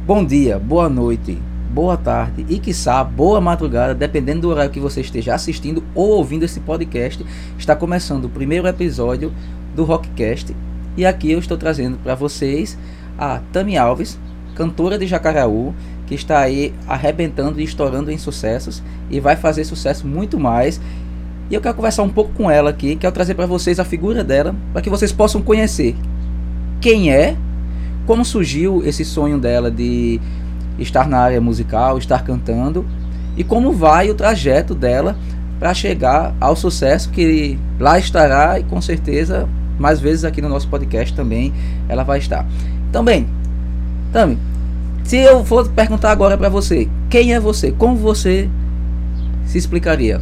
Bom dia, boa noite, boa tarde e quiçá boa madrugada, dependendo do horário que você esteja assistindo ou ouvindo esse podcast. Está começando o primeiro episódio do Rockcast e aqui eu estou trazendo para vocês a Tami Alves, cantora de Jacaraú, que está aí arrebentando e estourando em sucessos e vai fazer sucesso muito mais. E eu quero conversar um pouco com ela aqui, quero trazer para vocês a figura dela, para que vocês possam conhecer quem é, como surgiu esse sonho dela de estar na área musical, estar cantando, e como vai o trajeto dela para chegar ao sucesso que lá estará, e com certeza mais vezes aqui no nosso podcast também ela vai estar. Então bem, Tami, se eu for perguntar agora para você, quem é você? Como você se explicaria?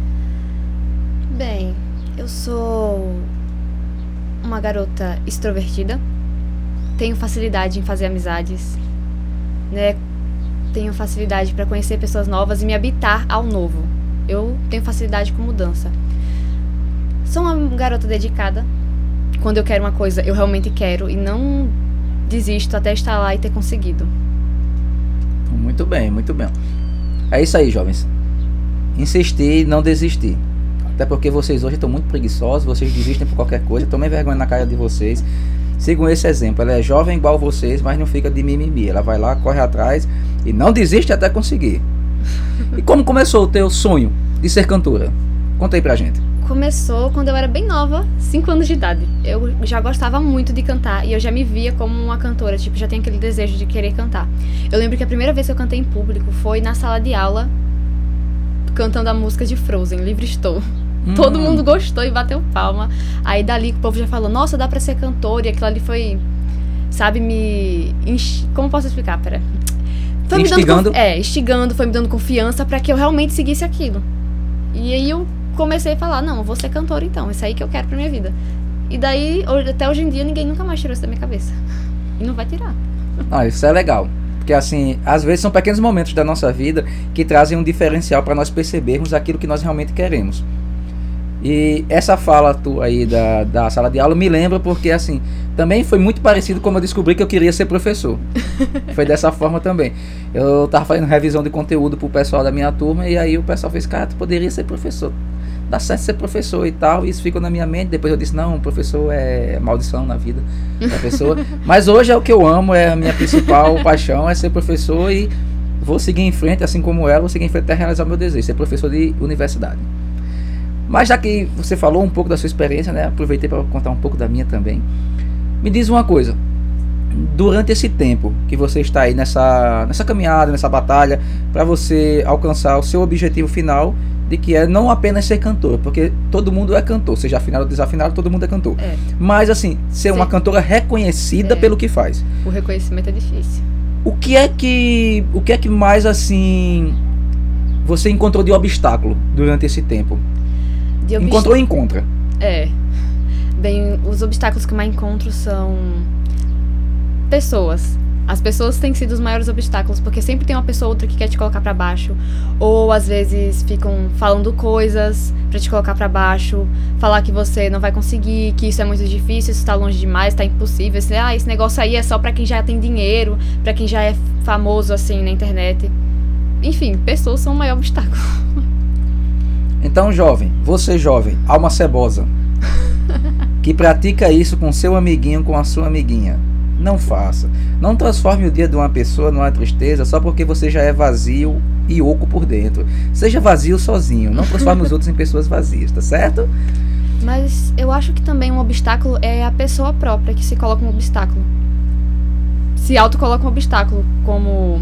Bem, eu sou uma garota extrovertida, tenho facilidade em fazer amizades, né? Tenho facilidade para conhecer pessoas novas e me habitar ao novo. Eu tenho facilidade com mudança. Sou uma garota dedicada. Quando eu quero uma coisa, eu realmente quero e não desisto até estar lá e ter conseguido. Muito bem, muito bem. É isso aí, jovens. Insistir e não desistir. Até porque vocês hoje estão muito preguiçosos, vocês desistem por qualquer coisa, tomem vergonha na cara de vocês. Sigam esse exemplo. Ela é jovem igual vocês, mas não fica de mimimi. Ela vai lá, corre atrás e não desiste até conseguir. E como começou o teu sonho de ser cantora? Conta aí pra gente. Começou quando eu era bem nova, 5 anos de idade. Eu já gostava muito de cantar e eu já me via como uma cantora, tipo, já tenho aquele desejo de querer cantar. Eu lembro que a primeira vez que eu cantei em público foi na sala de aula, cantando a música de Frozen, Livre Estou. Todo mundo gostou e bateu palma. Aí dali o povo já falou, nossa, dá pra ser cantora. E aquilo ali foi, sabe, como posso explicar? Pera. Foi instigando? Instigando, foi me dando confiança pra que eu realmente seguisse aquilo. E aí eu comecei a falar, não, eu vou ser cantora então, isso aí que eu quero pra minha vida. E daí, até hoje em dia, ninguém nunca mais tirou isso da minha cabeça. E não vai tirar. Ah, isso é legal. Porque assim, às vezes são pequenos momentos da nossa vida que trazem um diferencial pra nós percebermos aquilo que nós realmente queremos. E essa fala tua aí da sala de aula me lembra porque assim, também foi muito parecido como eu descobri que eu queria ser professor. Foi dessa forma também. Eu tava fazendo revisão de conteúdo pro pessoal da minha turma e aí o pessoal fez, cara, tu poderia ser professor. Dá certo ser professor e tal, e isso ficou na minha mente. Depois eu disse, não, professor é maldição na vida da pessoa. Mas hoje é o que eu amo, é a minha principal paixão, é ser professor e vou seguir em frente, assim como ela, vou seguir em frente até realizar o meu desejo, ser professor de universidade. Mas já que você falou um pouco da sua experiência, né, aproveitei para contar um pouco da minha também. Me diz uma coisa, durante esse tempo que você está aí nessa caminhada, nessa batalha, para você alcançar o seu objetivo final, de que é não apenas ser cantor, porque todo mundo é cantor, seja afinado ou desafinado, todo mundo é cantor. É. Mas assim, ser uma cantora reconhecida pelo que faz. O reconhecimento é difícil. O que é que mais assim você encontrou de obstáculo durante esse tempo? Encontrou ou encontra? Bem, os obstáculos que eu mais encontro são pessoas. As pessoas têm sido os maiores obstáculos, porque sempre tem uma pessoa ou outra que quer te colocar pra baixo, ou às vezes ficam falando coisas pra te colocar pra baixo, falar que você não vai conseguir, que isso é muito difícil, isso tá longe demais, tá impossível, esse negócio aí é só pra quem já tem dinheiro, pra quem já é famoso assim na internet. Enfim, pessoas são o maior obstáculo. Então, jovem, você jovem, alma cebosa, que pratica isso com seu amiguinho, com a sua amiguinha, não faça. Não transforme o dia de uma pessoa numa tristeza só porque você já é vazio e oco por dentro. Seja vazio sozinho, não transforme os outros em pessoas vazias, tá certo? Mas eu acho que também um obstáculo é a pessoa própria que se coloca um obstáculo. Se auto-coloca um obstáculo, como...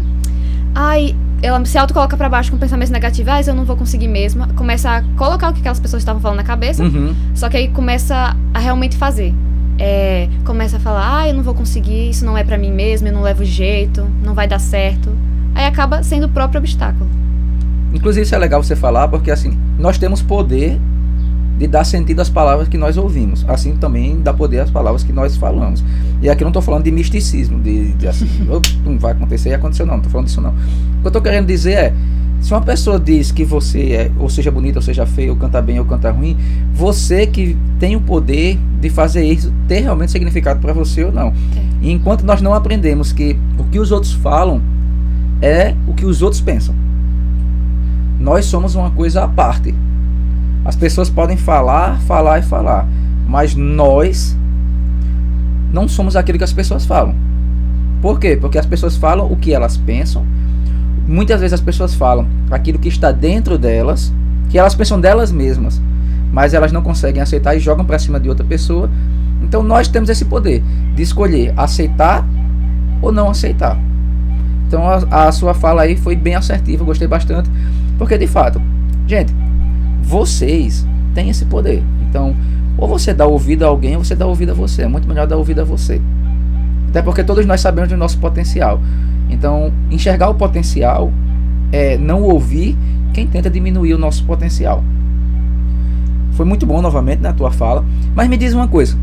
ela se auto-coloca pra baixo com pensamentos negativos, eu não vou conseguir mesmo. Começa a colocar o que aquelas pessoas estavam falando na cabeça, só que aí começa a realmente fazer. Começa a falar, eu não vou conseguir, isso não é pra mim mesmo, eu não levo jeito, não vai dar certo. Aí acaba sendo o próprio obstáculo. Inclusive isso é legal você falar, porque assim, nós temos poder de dar sentido às palavras que nós ouvimos, assim também dá poder às palavras que nós falamos. E aqui eu não estou falando de misticismo, de assim, não vai acontecer e aconteceu, não estou falando disso não. O que eu estou querendo dizer é, Se uma pessoa diz que você é, ou seja bonita, ou seja feia, ou canta bem, ou canta ruim, você que tem o poder de fazer isso ter realmente significado para você ou não. E enquanto nós não aprendemos que o que os outros falam é o que os outros pensam, nós somos uma coisa à parte. As pessoas podem falar, mas nós não somos aquilo que as pessoas falam. Por quê? Porque as pessoas falam o que elas pensam. Muitas vezes as pessoas falam aquilo que está dentro delas, que elas pensam delas mesmas, mas elas não conseguem aceitar e jogam para cima de outra pessoa. Então nós temos esse poder de escolher aceitar ou não aceitar. Então a sua fala aí foi bem assertiva, eu gostei bastante, porque de fato, gente, vocês têm esse poder. Então, ou você dá ouvido a alguém, ou você dá ouvido a você. É muito melhor dar ouvido a você. Até porque todos nós sabemos do nosso potencial. Então, enxergar o potencial é não ouvir quem tenta diminuir o nosso potencial. Foi muito bom novamente na tua fala. Mas me diz uma coisa.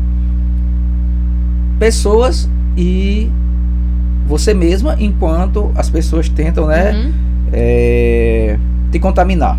Pessoas e você mesma, enquanto as pessoas tentam, né, te contaminar.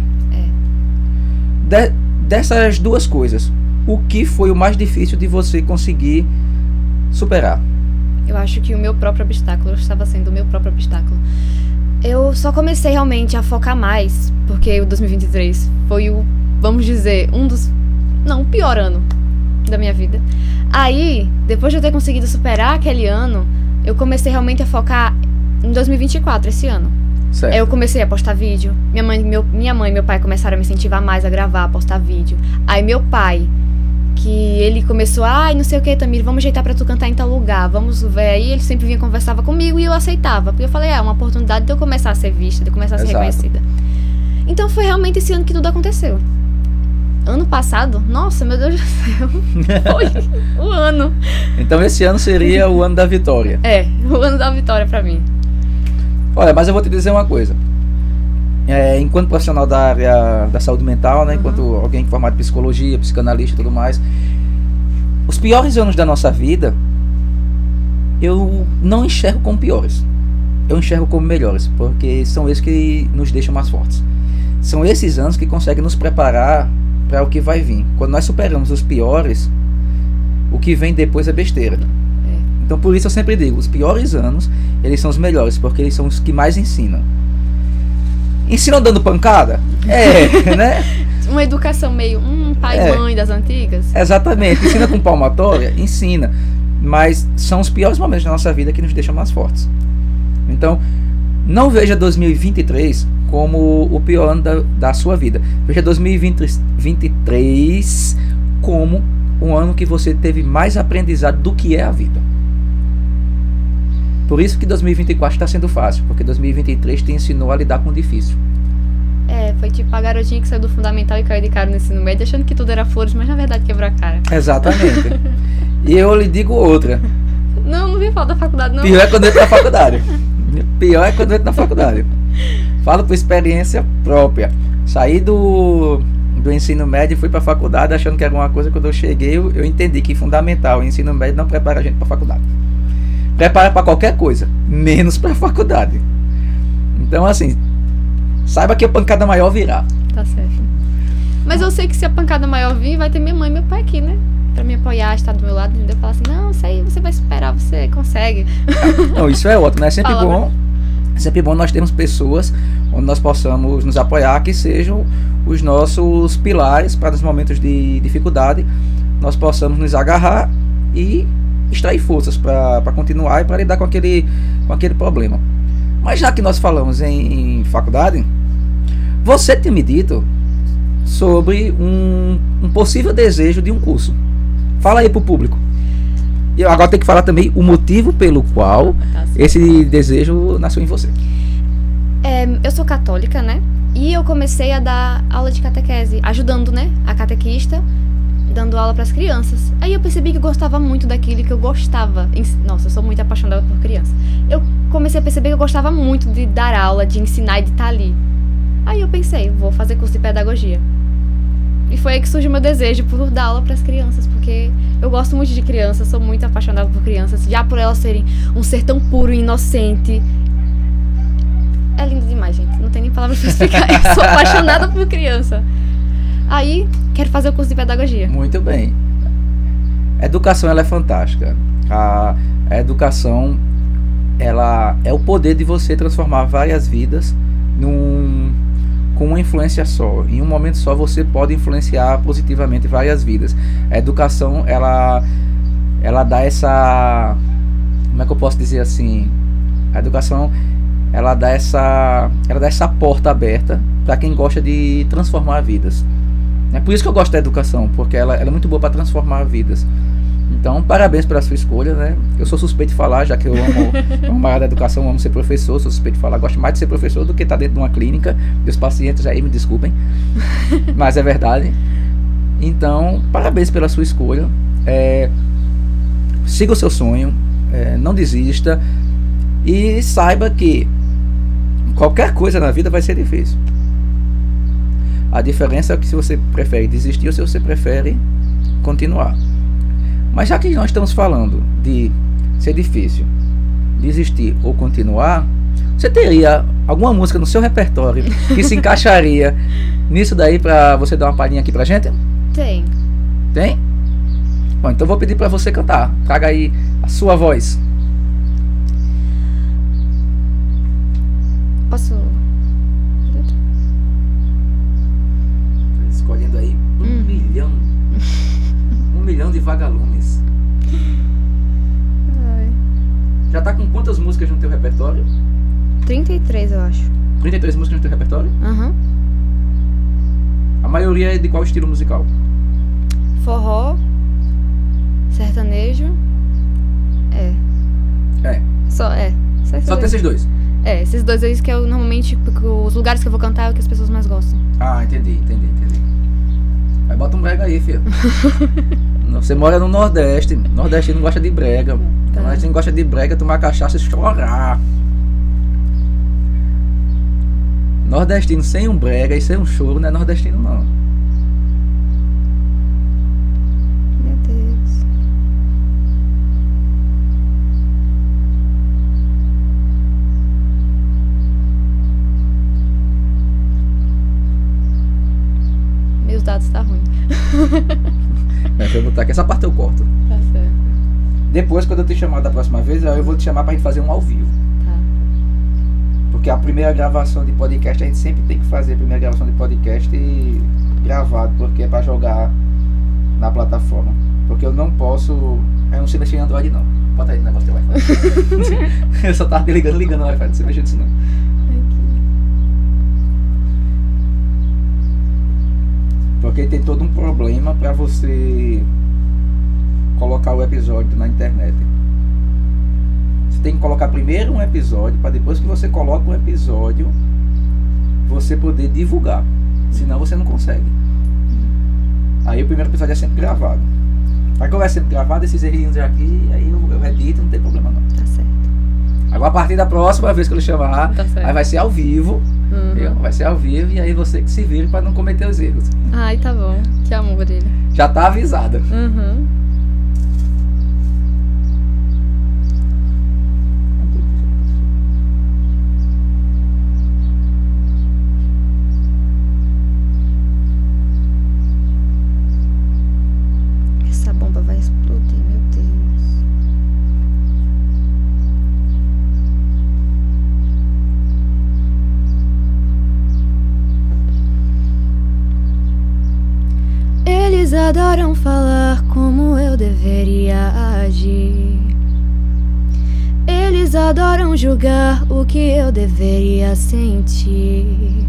Dessas duas coisas, o que foi o mais difícil de você conseguir superar? Eu acho que o meu próprio obstáculo, eu estava sendo o meu próprio obstáculo. Eu só comecei realmente a focar mais, porque o 2023 foi o, vamos dizer, o pior ano da minha vida. Aí, depois de eu ter conseguido superar aquele ano, eu comecei realmente a focar em 2024, esse ano. Certo. Aí eu comecei a postar vídeo. Minha mãe e meu pai começaram a me incentivar mais a gravar, a postar vídeo. Aí meu pai, que ele começou, não sei o que, Tamir, vamos ajeitar pra tu cantar em tal lugar, vamos ver. Aí ele sempre vinha conversava comigo e eu aceitava. Porque eu falei, é uma oportunidade de eu começar a ser vista, de eu começar a ser reconhecida. Então foi realmente esse ano que tudo aconteceu. Ano passado, nossa, meu Deus do céu, foi o ano. Então esse ano seria o ano da vitória. É, o ano da vitória pra mim. Olha, mas eu vou te dizer uma coisa. Enquanto profissional da área da saúde mental, né, enquanto alguém formado em psicologia, psicanalista e tudo mais, os piores anos da nossa vida, eu não enxergo como piores. Eu enxergo como melhores, porque são esses que nos deixam mais fortes. São esses anos que conseguem nos preparar para o que vai vir. Quando nós superamos os piores, o que vem depois é besteira. Então por isso eu sempre digo, os piores anos, eles são os melhores, porque eles são os que mais ensinam. Ensinam dando pancada? Né? Uma educação meio, pai e mãe das antigas. Exatamente, ensina com palmatória? Ensina. Mas são os piores momentos da nossa vida que nos deixam mais fortes. Então, não veja 2023 como o pior ano da sua vida. Veja 2023 como um ano que você teve mais aprendizado do que é a vida. Por isso que 2024 está sendo fácil, porque 2023 te ensinou a lidar com o difícil. Foi tipo a garotinha que saiu do fundamental e caiu de cara no ensino médio, achando que tudo era flores, mas na verdade quebrou a cara. Exatamente. E eu lhe digo outra. Não vi falar da faculdade, não. Pior é quando entra na faculdade. Pior é quando entra na faculdade. Falo por experiência própria. Saí do ensino médio e fui para a faculdade achando que era uma coisa. Quando eu cheguei, eu entendi que fundamental e ensino médio não prepara a gente para a faculdade. Prepara para qualquer coisa, menos para a faculdade. Então, assim, saiba que a pancada maior virá. Tá certo. Mas eu sei que se a pancada maior vir, vai ter minha mãe e meu pai aqui, né? Pra me apoiar, estar do meu lado, entendeu? Falar assim, não, isso aí você vai superar, você consegue. Não, isso é ótimo, né? É sempre bom nós termos pessoas onde nós possamos nos apoiar, que sejam os nossos pilares para os momentos de dificuldade, nós possamos nos agarrar e extrair forças para continuar e para lidar com aquele problema. Mas já que nós falamos em faculdade, você tinha me dito sobre um possível desejo de um curso. Fala aí pro público. E eu agora tenho que falar também o motivo pelo qual esse desejo nasceu em você. Eu sou católica, né? E eu comecei a dar aula de catequese, ajudando, né, a catequista, dando aula para as crianças. Aí eu percebi que eu gostava muito daquilo que eu gostava. Nossa, eu sou muito apaixonada por criança. Eu comecei a perceber que eu gostava muito de dar aula, de ensinar e de estar ali. Aí eu pensei, vou fazer curso de pedagogia. E foi aí que surgiu o meu desejo por dar aula para as crianças, porque eu gosto muito de crianças, sou muito apaixonada por crianças, já por elas serem um ser tão puro e inocente. É lindo demais, gente. Não tem nem palavras pra explicar. Eu sou apaixonada por criança. Aí, quero fazer o curso de pedagogia. Muito bem. A educação, ela é fantástica. A educação, ela é o poder de você transformar várias vidas com uma influência só. Em um momento só você pode influenciar positivamente várias vidas. A educação, ela dá essa... Como é que eu posso dizer assim? A educação, ela dá essa porta aberta para quem gosta de transformar vidas. É por isso que eu gosto da educação, porque ela é muito boa para transformar vidas. Então, parabéns pela sua escolha, né? Eu sou suspeito de falar, já que eu amo a área da educação, amo ser professor, sou suspeito de falar, gosto mais de ser professor do que estar dentro de uma clínica. Meus pacientes aí me desculpem, mas é verdade. Então, parabéns pela sua escolha. Siga o seu sonho, não desista e saiba que qualquer coisa na vida vai ser difícil. A diferença é que se você prefere desistir ou se você prefere continuar. Mas já que nós estamos falando de ser difícil, desistir ou continuar, você teria alguma música no seu repertório que se encaixaria nisso daí pra você dar uma palhinha aqui pra gente? Tem. Tem? Bom, então eu vou pedir pra você cantar. Traga aí a sua voz. Posso... Escolhendo aí 1 milhão de vagalumes. Ai. Já tá com quantas músicas no teu repertório? 33, eu acho. 33 músicas no teu repertório? Aham. A maioria é de qual estilo musical? Forró, sertanejo. Só Só tem esses dois? Esses dois aí que eu normalmente, porque os lugares que eu vou cantar é o que as pessoas mais gostam. Ah, entendi. Aí bota um brega aí, filho. Você mora no Nordeste. Nordestino gosta de brega. Tá. Nordestino gosta de brega, tomar cachaça e chorar. Nordestino sem um brega e sem um choro não é nordestino, não. Meu Deus. Meus dados tá ruim. Mas eu vou botar aqui, essa parte eu corto. Tá certo. Depois, quando eu te chamar da próxima vez, aí eu vou te chamar pra gente fazer um ao vivo. Tá. Porque a primeira gravação de podcast, a gente sempre tem que fazer a primeira gravação de podcast gravado, porque é pra jogar na plataforma. Porque eu não posso... Eu não sei mexer em Android, não. Bota aí no negócio do Wi-Fi. Eu só tava ligando no Wi-Fi, não sei mexer nisso, não. Porque tem todo um problema pra você colocar o episódio na internet. Você tem que colocar primeiro um episódio, para depois que você coloca um episódio, você poder divulgar. Senão você não consegue. Aí o primeiro episódio é sempre gravado. Aí quando é sempre gravado, esses errinhos aqui, aí eu edito, não tem problema não. Tá certo. Agora a partir da próxima vez que eu lhe chamar, Tá certo. aí vai ser ao vivo. Uhum. Viu? Vai ser ao vivo e aí você que se vire para não cometer os erros. Ai, tá bom. Que amor dele. Já tá avisada. Uhum. Essa bomba vai explodir, meu Deus. Eles adoram falar como eu deveria agir. Eles adoram julgar o que eu deveria sentir.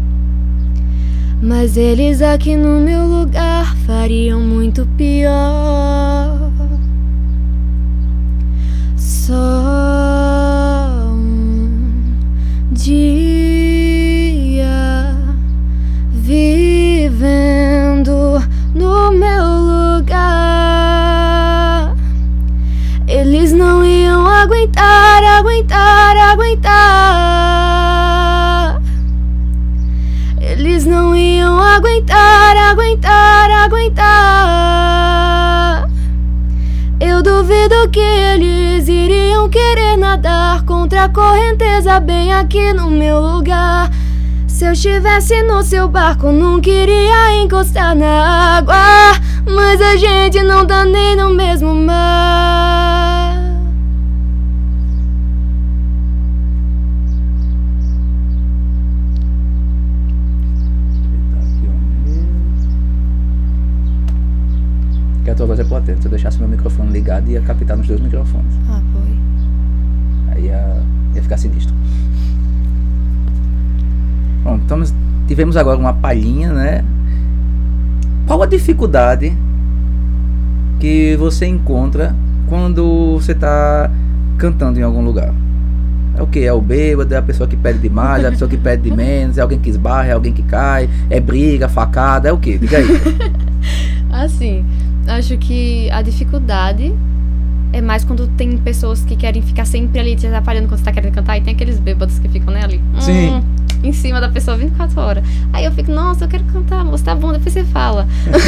Mas eles aqui no meu lugar fariam muito pior. Só um dia vivendo no meu lugar. Eles não iam aguentar. Eles não iam aguentar. Eu duvido que eles iriam querer nadar contra a correnteza bem aqui no meu lugar. Se eu estivesse no seu barco, não queria encostar na água, mas a gente não tá nem no mesmo mar. Que a tua voz é potente. Se eu deixasse meu microfone ligado, ia captar nos 2 microfones. Ah, foi. Aí ia ficar sinistro. Bom, então tivemos agora uma palhinha, né? Qual a dificuldade que você encontra quando você está cantando em algum lugar? É o que? É o bêbado? É a pessoa que pede demais? É a pessoa que pede de menos? É alguém que esbarra? É alguém que cai? É briga, facada? É o que? Diga aí. Assim, acho que a dificuldade é mais quando tem pessoas que querem ficar sempre ali te atrapalhando quando você tá querendo cantar, e tem aqueles bêbados que ficam, né, ali. Sim. Em cima da pessoa 24 horas. Aí eu fico, nossa, eu quero cantar, moça, tá bom, depois você fala.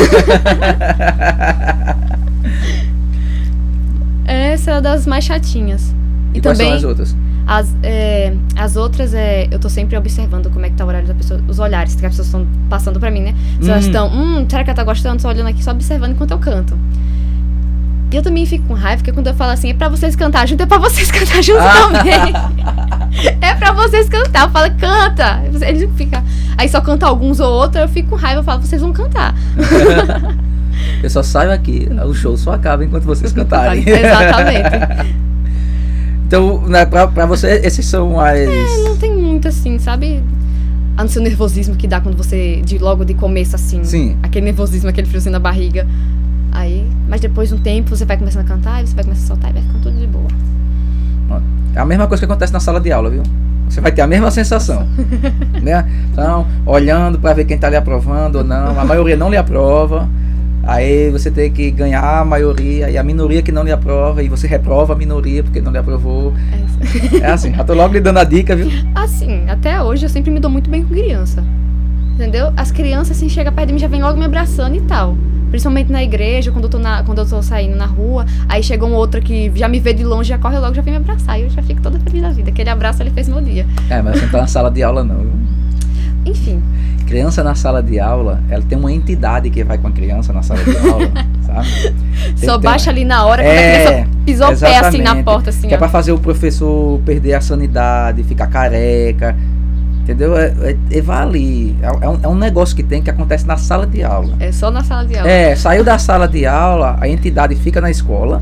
Essa é uma das mais chatinhas. E quais são as outras? As outras eu tô sempre observando como é que tá o horário da pessoa, os olhares que as pessoas estão passando pra mim, né? Se elas estão, será que ela tá gostando? Tô olhando aqui só observando enquanto eu canto. E eu também fico com raiva, porque quando eu falo assim, é pra vocês cantar junto, é pra vocês cantar junto também. É pra vocês cantar, eu falo, canta. Eles ficam, aí só canta alguns ou outros, eu fico com raiva, eu falo, vocês vão cantar. Eu só saio aqui, o show só acaba enquanto vocês cantarem. Exatamente. Então, né, pra você, esses são as... não tem muito assim, sabe? A não ser o nervosismo que dá quando você, logo de começo, assim. Sim. Aquele nervosismo, aquele friozinho na barriga. Aí, mas depois de um tempo, você vai começando a cantar, e você vai começando a soltar e vai ficando tudo de boa. É a mesma coisa que acontece na sala de aula, viu? Você vai ter a mesma sensação. Né? Então, olhando pra ver quem tá lhe aprovando ou não. A maioria não lhe aprova. Aí você tem que ganhar a maioria e a minoria que não lhe aprova, e você reprova a minoria porque não lhe aprovou. É assim, já tô logo lhe dando a dica, viu? Assim, até hoje eu sempre me dou muito bem com criança. Entendeu? As crianças, assim, chegam perto de mim, já vem logo me abraçando e tal. Principalmente na igreja, quando eu tô saindo na rua, aí chega um outro que já me vê de longe, já corre logo, já vem me abraçar. E eu já fico toda feliz da vida. Aquele abraço, ele fez meu dia. Mas você não tá na sala de aula, não, viu? Enfim. Criança na sala de aula, ela tem uma entidade que vai com a criança na sala de aula, sabe? Só baixa ali na hora, quando a criança pisou o pé assim na porta, assim. Que é pra fazer o professor perder a sanidade, ficar careca, entendeu? Vai ali. É um negócio que acontece na sala de aula. É só na sala de aula. Saiu da sala de aula, a entidade fica na escola.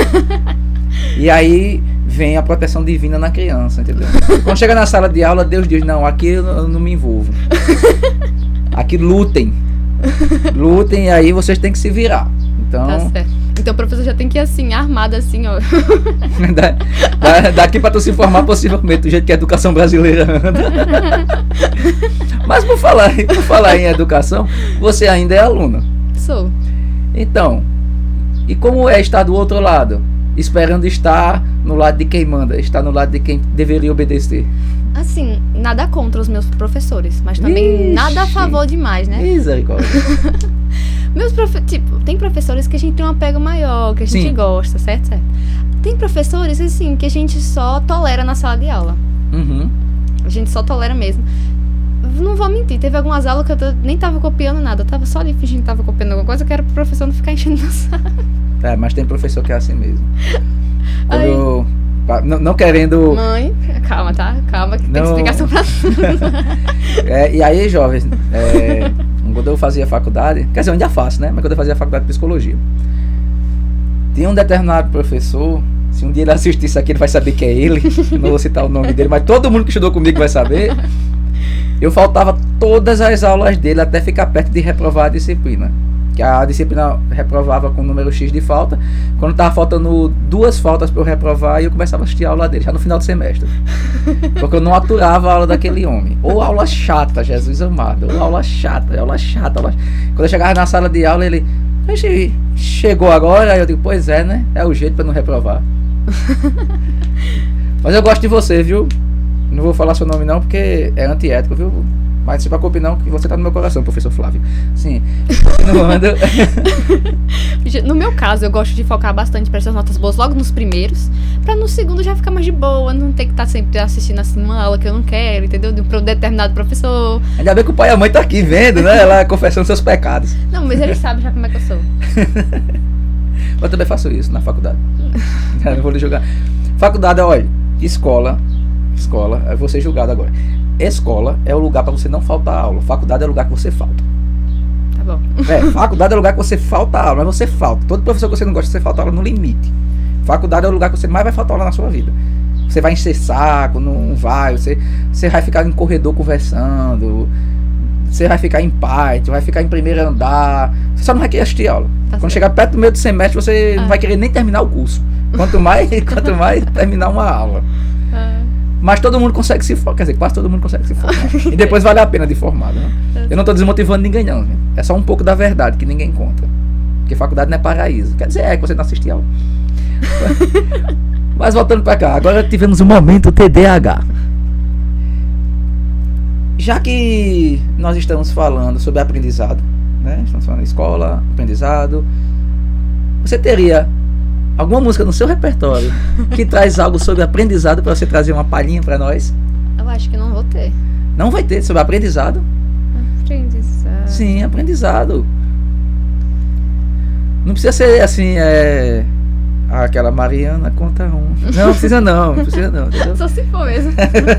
E aí vem a proteção divina na criança, entendeu? Quando chega na sala de aula, Deus diz, não, aqui eu não me envolvo. Aqui lutem. Lutem, e aí vocês têm que se virar. Então, tá certo. Então o professor já tem que ir assim, armado assim, ó. Daqui pra tu se formar possivelmente do jeito que a educação brasileira anda. Mas por falar em educação, você ainda é aluna. Sou. Então, e como é estar do outro lado? Esperando estar no lado de quem manda, estar no lado de quem deveria obedecer. Assim, nada contra os meus professores, mas também nada a favor demais, né? Misericórdia. Tem professores que a gente tem um apego maior, que a gente gosta, certo? Tem professores, assim, que a gente só tolera na sala de aula. Uhum. A gente só tolera mesmo. Não vou mentir, teve algumas aulas que eu nem tava copiando nada, eu tava só ali fingindo que tava copiando alguma coisa, que era pro professor não ficar enchendo na sala. Mas tem professor que é assim mesmo. Não querendo... Mãe, calma, tá? Calma, que tem explicação pra tudo. E aí, jovens, quando eu fazia faculdade, quer dizer, eu ainda faço, né? Mas quando eu fazia faculdade de psicologia, tinha um determinado professor, se um dia ele assistir isso aqui, ele vai saber que é ele, não vou citar o nome dele, mas todo mundo que estudou comigo vai saber. Eu faltava todas as aulas dele até ficar perto de reprovar a disciplina. Que a disciplina reprovava com o número X de falta. Quando tava faltando 2 faltas para eu reprovar, eu começava a assistir a aula dele, já no final do semestre. Porque eu não aturava a aula daquele homem. Ou aula chata, Jesus amado. Ou aula chata. Quando eu chegava na sala de aula, ele... chegou agora? Aí eu digo, pois é, né? É o jeito para não reprovar. Mas eu gosto de você, viu? Não vou falar seu nome não, porque é antiético, viu? Mas se preocupe não, que você tá no meu coração, professor Flávio. Sim, continuando. No meu caso, eu gosto de focar bastante para essas notas boas logo nos primeiros, pra no segundo já ficar mais de boa, não ter que estar sempre assistindo assim uma aula que eu não quero, entendeu? De um determinado professor. Ainda bem que o pai e a mãe tá aqui vendo, né? Ela confessando seus pecados. Não, mas eles sabem já como é que eu sou. Eu também faço isso na faculdade. Não vou lhe julgar. Faculdade, olha, escola, eu vou ser julgado agora. Escola é o lugar para você não faltar aula. Faculdade é o lugar que você falta. Tá bom. Faculdade é o lugar que você falta aula, mas você falta. Todo professor que você não gosta, você falta aula no limite. Faculdade é o lugar que você mais vai faltar aula na sua vida. Você vai encher saco, não vai. Você vai ficar em corredor conversando. Você vai ficar em pátio, vai ficar em primeiro andar. Você só não vai querer assistir aula. Tá Quando certo. chegar perto do meio do semestre, você não vai querer nem terminar o curso. Quanto mais terminar uma aula. Mas todo mundo consegue se formar, quer dizer, quase todo mundo consegue se formar. E depois vale a pena de formado, né? Eu não estou desmotivando ninguém não, né? É só um pouco da verdade que ninguém conta. Porque faculdade não é paraíso. Quer dizer, que você não assiste aula. Mas voltando para cá, agora tivemos um momento TDAH. Já que nós estamos falando sobre aprendizado, né? Estamos falando de escola, aprendizado. Você teria alguma música no seu repertório que traz algo sobre aprendizado para você trazer uma palhinha para nós? Eu acho que não vou ter. Não vai ter sobre aprendizado? Aprendizado. Sim, aprendizado. Não precisa ser assim, aquela Mariana conta um. Não precisa não, entendeu? Só se for mesmo.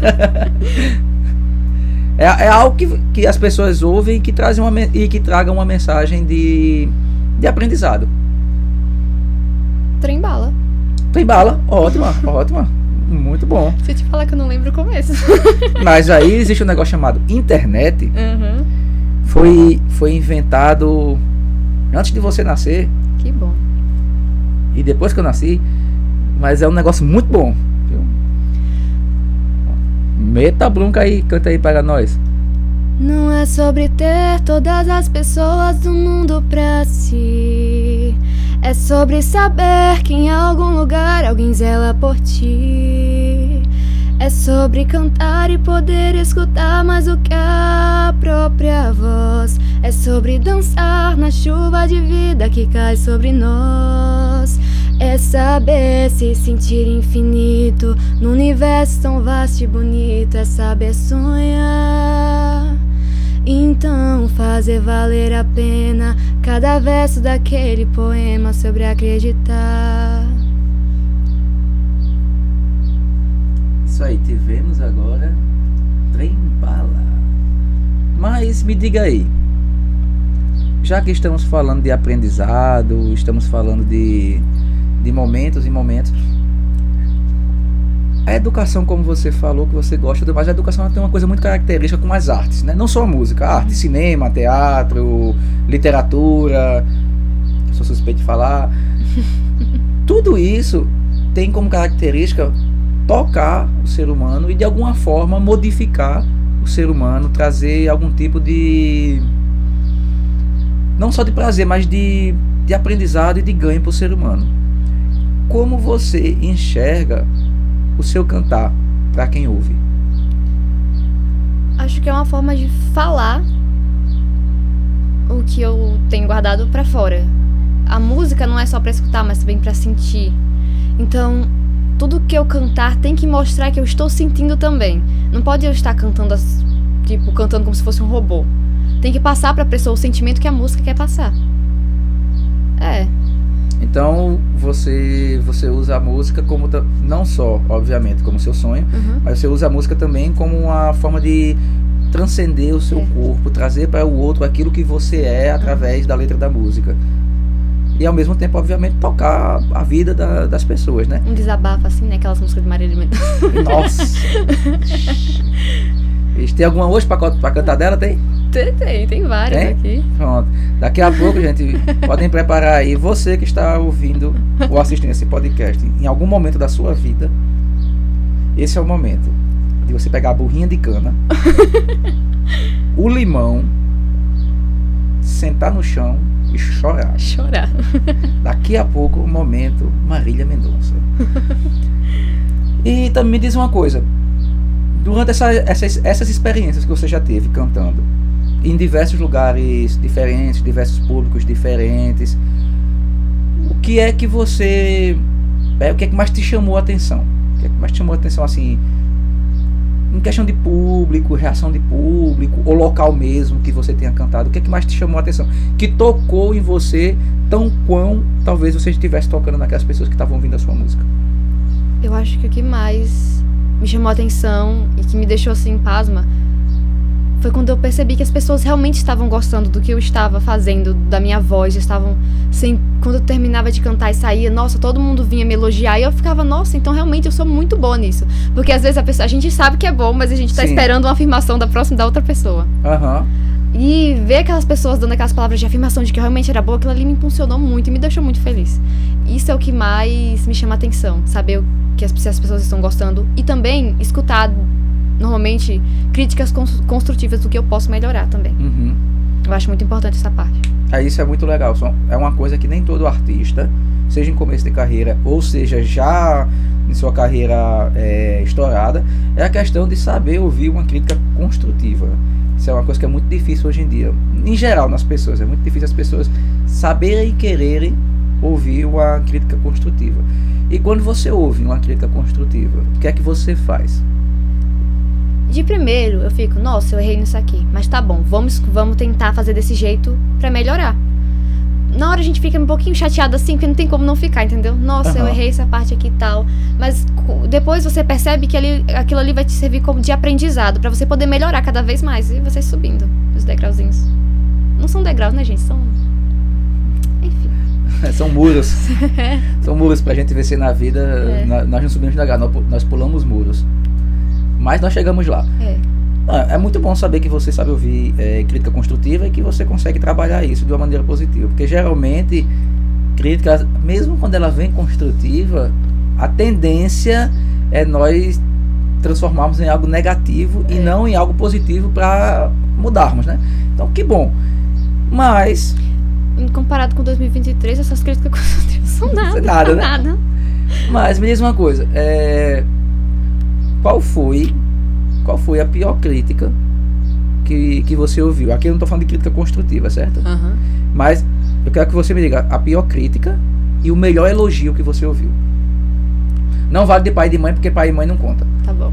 É algo que as pessoas ouvem e que tragam uma mensagem de aprendizado. Trem bala. Tem bala, ótima. Muito bom. Se eu te falar que eu não lembro o começo. Mas aí existe um negócio chamado internet. Uhum. Foi inventado antes de você nascer Que bom. e depois que eu nasci. Mas é um negócio muito bom, viu? Meta a bronca aí, canta aí para nós. Não é sobre ter todas as pessoas do mundo pra si. É sobre saber que em algum lugar alguém zela por ti. É sobre cantar e poder escutar mais do que a própria voz. É sobre dançar na chuva de vida que cai sobre nós. É saber se sentir infinito num universo tão vasto e bonito. É saber sonhar, então fazer valer a pena cada verso daquele poema sobre acreditar. Isso aí, tivemos agora Trem Bala. Mas me diga aí, já que estamos falando de aprendizado, estamos falando de momentos e momentos, a educação, como você falou, que você gosta, mas a educação tem uma coisa muito característica com as artes, né? Não só a música, arte, cinema, teatro, literatura, sou suspeito de falar. Tudo isso tem como característica tocar o ser humano e de alguma forma modificar o ser humano, trazer algum tipo de, não só de prazer, mas de aprendizado e de ganho para o ser humano. Como você enxerga o seu cantar para quem ouve? Acho que é uma forma de falar o que eu tenho guardado pra fora. A música não é só pra escutar, mas também pra sentir. Então, tudo que eu cantar tem que mostrar que eu estou sentindo também. Não pode eu estar cantando cantando como se fosse um robô. Tem que passar pra pessoa o sentimento que a música quer passar. Então você usa a música como não só, obviamente, como seu sonho, mas você usa a música também como uma forma de transcender o seu corpo, trazer para o outro aquilo que você é através da letra da música. E ao mesmo tempo, obviamente, tocar a vida das pessoas, né? Um desabafo assim, né? Aquelas músicas de Marília Mendonça. Nossa! Tem alguma hoje pra cantar dela? Tem? Tem várias aqui. Pronto. Daqui a pouco, gente, podem preparar aí. Você que está ouvindo ou assistindo esse podcast, em algum momento da sua vida, esse é o momento de você pegar a burrinha de cana, o limão, sentar no chão e chorar. Daqui a pouco, o momento Marília Mendonça. E também me diz uma coisa. Durante essas experiências que você já teve cantando, em diversos lugares diferentes, diversos públicos diferentes, o que é que você... o que é que mais te chamou a atenção? O que é que mais te chamou a atenção, assim, em questão de público, reação de público, ou local mesmo que você tenha cantado? O que é que mais te chamou a atenção? Que tocou em você tão quão talvez você estivesse tocando naquelas pessoas que estavam ouvindo a sua música? Eu acho que o que mais me chamou a atenção e que me deixou assim pasma foi quando eu percebi que as pessoas realmente estavam gostando do que eu estava fazendo, da minha voz, estavam sem... Quando eu terminava de cantar e saía, nossa, todo mundo vinha me elogiar e eu ficava, nossa, então realmente eu sou muito boa nisso. Porque às vezes a gente sabe que é bom, mas a gente tá Sim. esperando uma afirmação da outra pessoa. E ver aquelas pessoas dando aquelas palavras de afirmação de que eu realmente era boa, aquilo ali me impulsionou muito e me deixou muito feliz. Isso é o que mais me chama a atenção, saber se as pessoas estão gostando e também escutar normalmente críticas construtivas do que eu posso melhorar também. Eu acho muito importante essa parte. Isso é muito legal. É uma coisa que nem todo artista, seja em começo de carreira ou seja já em sua carreira estourada, é a questão de saber ouvir uma crítica construtiva. Isso é uma coisa que é muito difícil hoje em dia, em geral nas pessoas. É muito difícil as pessoas saberem e quererem ouvir uma crítica construtiva. E quando você ouve uma crítica construtiva, o que é que você faz? De primeiro, eu fico, nossa, eu errei nisso aqui, mas tá bom, vamos tentar fazer desse jeito pra melhorar. Na hora a gente fica um pouquinho chateado assim, porque não tem como não ficar, entendeu? Nossa, eu errei essa parte aqui e tal. Mas depois você percebe que aquilo ali vai te servir como de aprendizado, pra você poder melhorar cada vez mais. E você subindo os degrauzinhos. Não são degraus, né, gente? São... Enfim. São muros. São muros pra gente vencer na vida. Nós não subimos degrau, nós pulamos muros. Mas nós chegamos lá. É muito bom saber que você sabe ouvir crítica construtiva e que você consegue trabalhar isso de uma maneira positiva. Porque geralmente, crítica, mesmo quando ela vem construtiva, a tendência é nós transformarmos em algo negativo e não em algo positivo para mudarmos, né? Então, que bom. Mas... comparado com 2023, essas críticas construtivas são nada. Nada, né? Nada. Mas me diz uma coisa, qual foi a pior crítica que você ouviu? Aqui eu não tô falando de crítica construtiva, certo? Mas eu quero que você me diga a pior crítica e o melhor elogio que você ouviu. Não vale de pai e de mãe, porque pai e mãe não conta. Tá bom.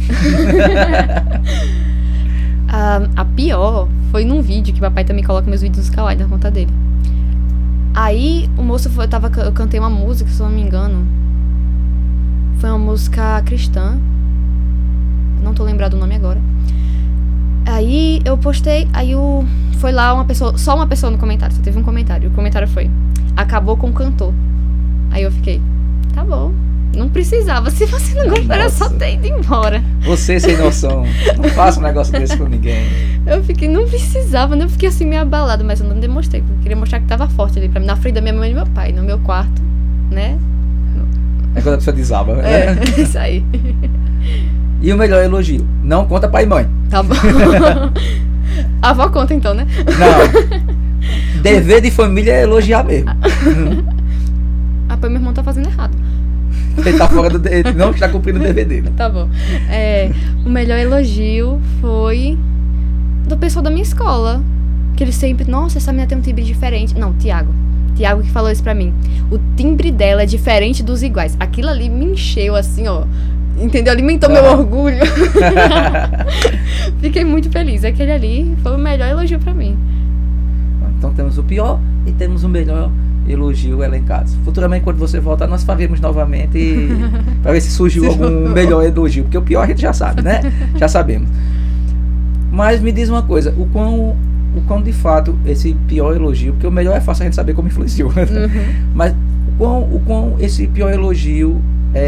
A pior foi num vídeo que o papai também coloca meus vídeos nos kawaii na conta dele. Aí o moço eu cantei uma música, se eu não me engano. Foi uma música cristã. Não tô lembrado o nome agora. Aí eu postei, foi lá só uma pessoa no comentário, só teve um comentário. O comentário foi: acabou com o cantor. Aí eu fiquei, tá bom, não precisava. Se você não gostar, era só ter ido embora. Você sem noção, não faça um negócio desse com ninguém. Eu fiquei, não precisava, né? Eu fiquei assim meio abalada, mas eu não demonstrei. Eu queria mostrar que tava forte ali pra mim, na frente da minha mãe e do meu pai, no meu quarto, né? É quando a pessoa desaba, né? Isso aí. E o melhor elogio? Não conta pai e mãe. Tá bom. A avó conta então, né? Não. Dever de família é elogiar mesmo. Meu irmão tá fazendo errado. Ele tá fora não está cumprindo o dever dele. Tá bom. O melhor elogio foi do pessoal da minha escola. Que eles sempre, nossa, essa menina tem um timbre diferente. Não, Tiago que falou isso pra mim. O timbre dela é diferente dos iguais. Aquilo ali me encheu assim, ó. Entendeu? Alimentou meu orgulho. Fiquei muito feliz. Aquele ali foi o melhor elogio pra mim. Então temos o pior e temos o melhor elogio elencado. Futuramente, quando você voltar, nós faremos novamente para ver se surgiu algum melhor elogio. Porque o pior a gente já sabe, né? Já sabemos. Mas me diz uma coisa, o quão de fato esse pior elogio, porque o melhor é fácil a gente saber como influenciou, mas o quão esse pior elogio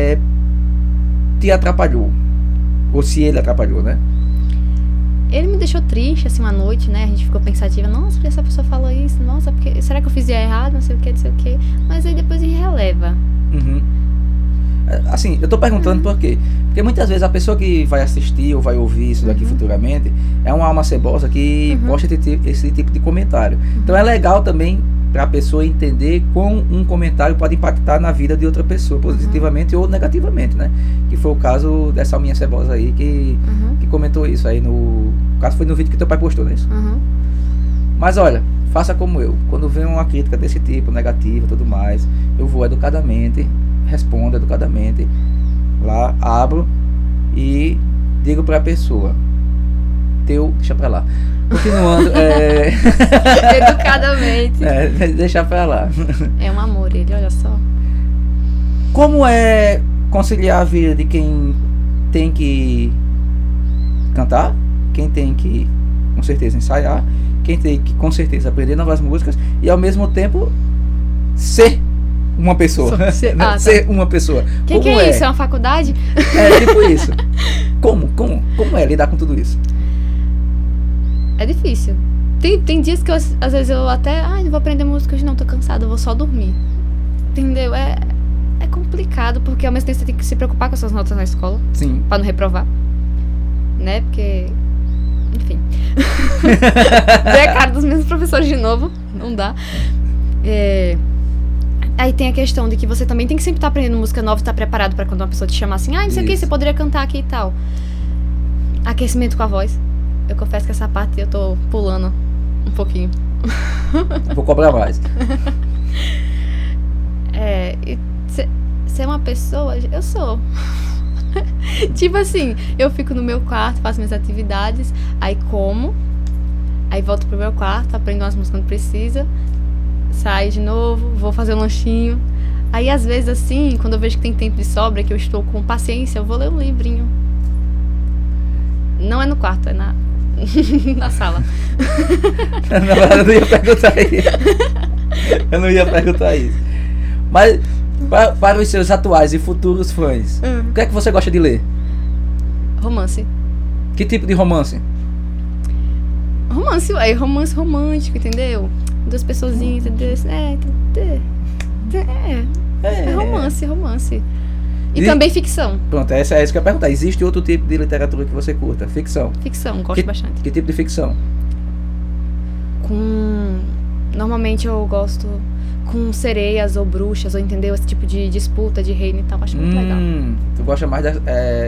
te atrapalhou, ou se ele atrapalhou, né? Ele me deixou triste, assim, uma noite, né? A gente ficou pensativa, nossa, porque essa pessoa falou isso, nossa, porque será que eu fiz errado, não sei o que, mas aí depois ele releva. Assim, eu tô perguntando por quê? Porque muitas vezes a pessoa que vai assistir ou vai ouvir isso daqui futuramente é uma alma cebosa que posta esse tipo de comentário. Então é legal também para a pessoa entender como um comentário pode impactar na vida de outra pessoa, positivamente ou negativamente, né? Que foi o caso dessa alminha cebosa aí que comentou isso aí no caso foi no vídeo que teu pai postou, não é isso? Mas olha, faça como eu. Quando vem uma crítica desse tipo, negativa e tudo mais, eu vou educadamente, respondo educadamente, lá, abro e digo para a pessoa, deixa pra lá. Continuando, Educadamente. Deixa pra lá. É um amor ele, olha só. Como é conciliar a vida de quem tem que cantar, quem tem que, com certeza, ensaiar, quem tem que, com certeza, aprender novas músicas e, ao mesmo tempo, ser uma pessoa. Ser uma pessoa. Que é isso? É uma faculdade? É, tipo isso. Como é lidar com tudo isso? É difícil. Tem dias que às vezes eu até... não vou aprender música hoje não, tô cansada, eu vou só dormir. Entendeu? É complicado, porque ao mesmo tempo você tem que se preocupar com as suas notas na escola. Sim. Pra não reprovar. Né? Porque... Enfim. Ver a cara dos mesmos professores de novo. Não dá. Aí tem a questão de que você também tem que sempre estar aprendendo música nova e estar preparado pra quando uma pessoa te chamar assim, não sei o que, você poderia cantar aqui e tal. Aquecimento com a voz. Eu confesso que essa parte eu tô pulando um pouquinho. Vou cobrar mais. E ser uma pessoa, eu sou. Tipo assim, eu fico no meu quarto, faço minhas atividades, aí como, aí volto pro meu quarto, aprendo umas músicas quando precisa, saio de novo, vou fazer um lanchinho. Aí às vezes assim, quando eu vejo que tem tempo de sobra, que eu estou com paciência, eu vou ler um livrinho. Não é no quarto, é na sala. Na verdade, eu não ia perguntar isso. Eu não ia perguntar isso. Mas, para os seus atuais e futuros fãs, o que é que você gosta de ler? Romance. Que tipo de romance? Romance romântico, entendeu? Duas pessoazinhas, entendeu? Romance. E também ficção. Pronto, é isso que eu ia perguntar. Existe outro tipo de literatura que você curta? Ficção. Ficção, gosto bastante. Que tipo de ficção? Normalmente eu gosto com sereias ou bruxas, ou entendeu? Esse tipo de disputa de reino e tal. Acho muito legal. Tu gosta mais da...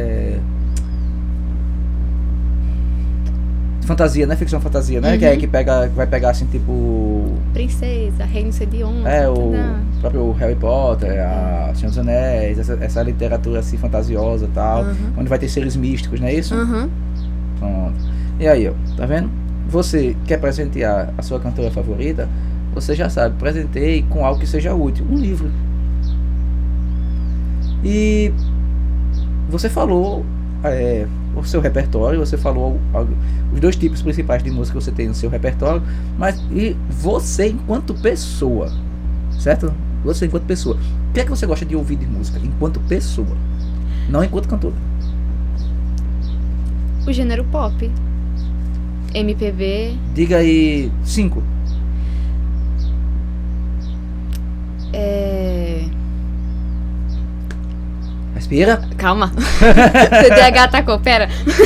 fantasia, né? Ficção fantasia, né? Que é que vai pegar assim, tipo... Princesa, Reino Sedion. O próprio Harry Potter, a Senhor dos Anéis, essa literatura assim fantasiosa e tal, onde vai ter seres místicos, não é isso? Pronto. E aí, ó, tá vendo? Você quer presentear a sua cantora favorita, você já sabe, presenteie com algo que seja útil, um livro. E você falou o seu repertório, você falou os dois tipos principais de música que você tem no seu repertório, mas e você enquanto pessoa, certo? Você enquanto pessoa, o que é que você gosta de ouvir de música enquanto pessoa, não enquanto cantora? O gênero pop, MPB. Diga aí 5. Respira. Calma. TDAH atacou, pera.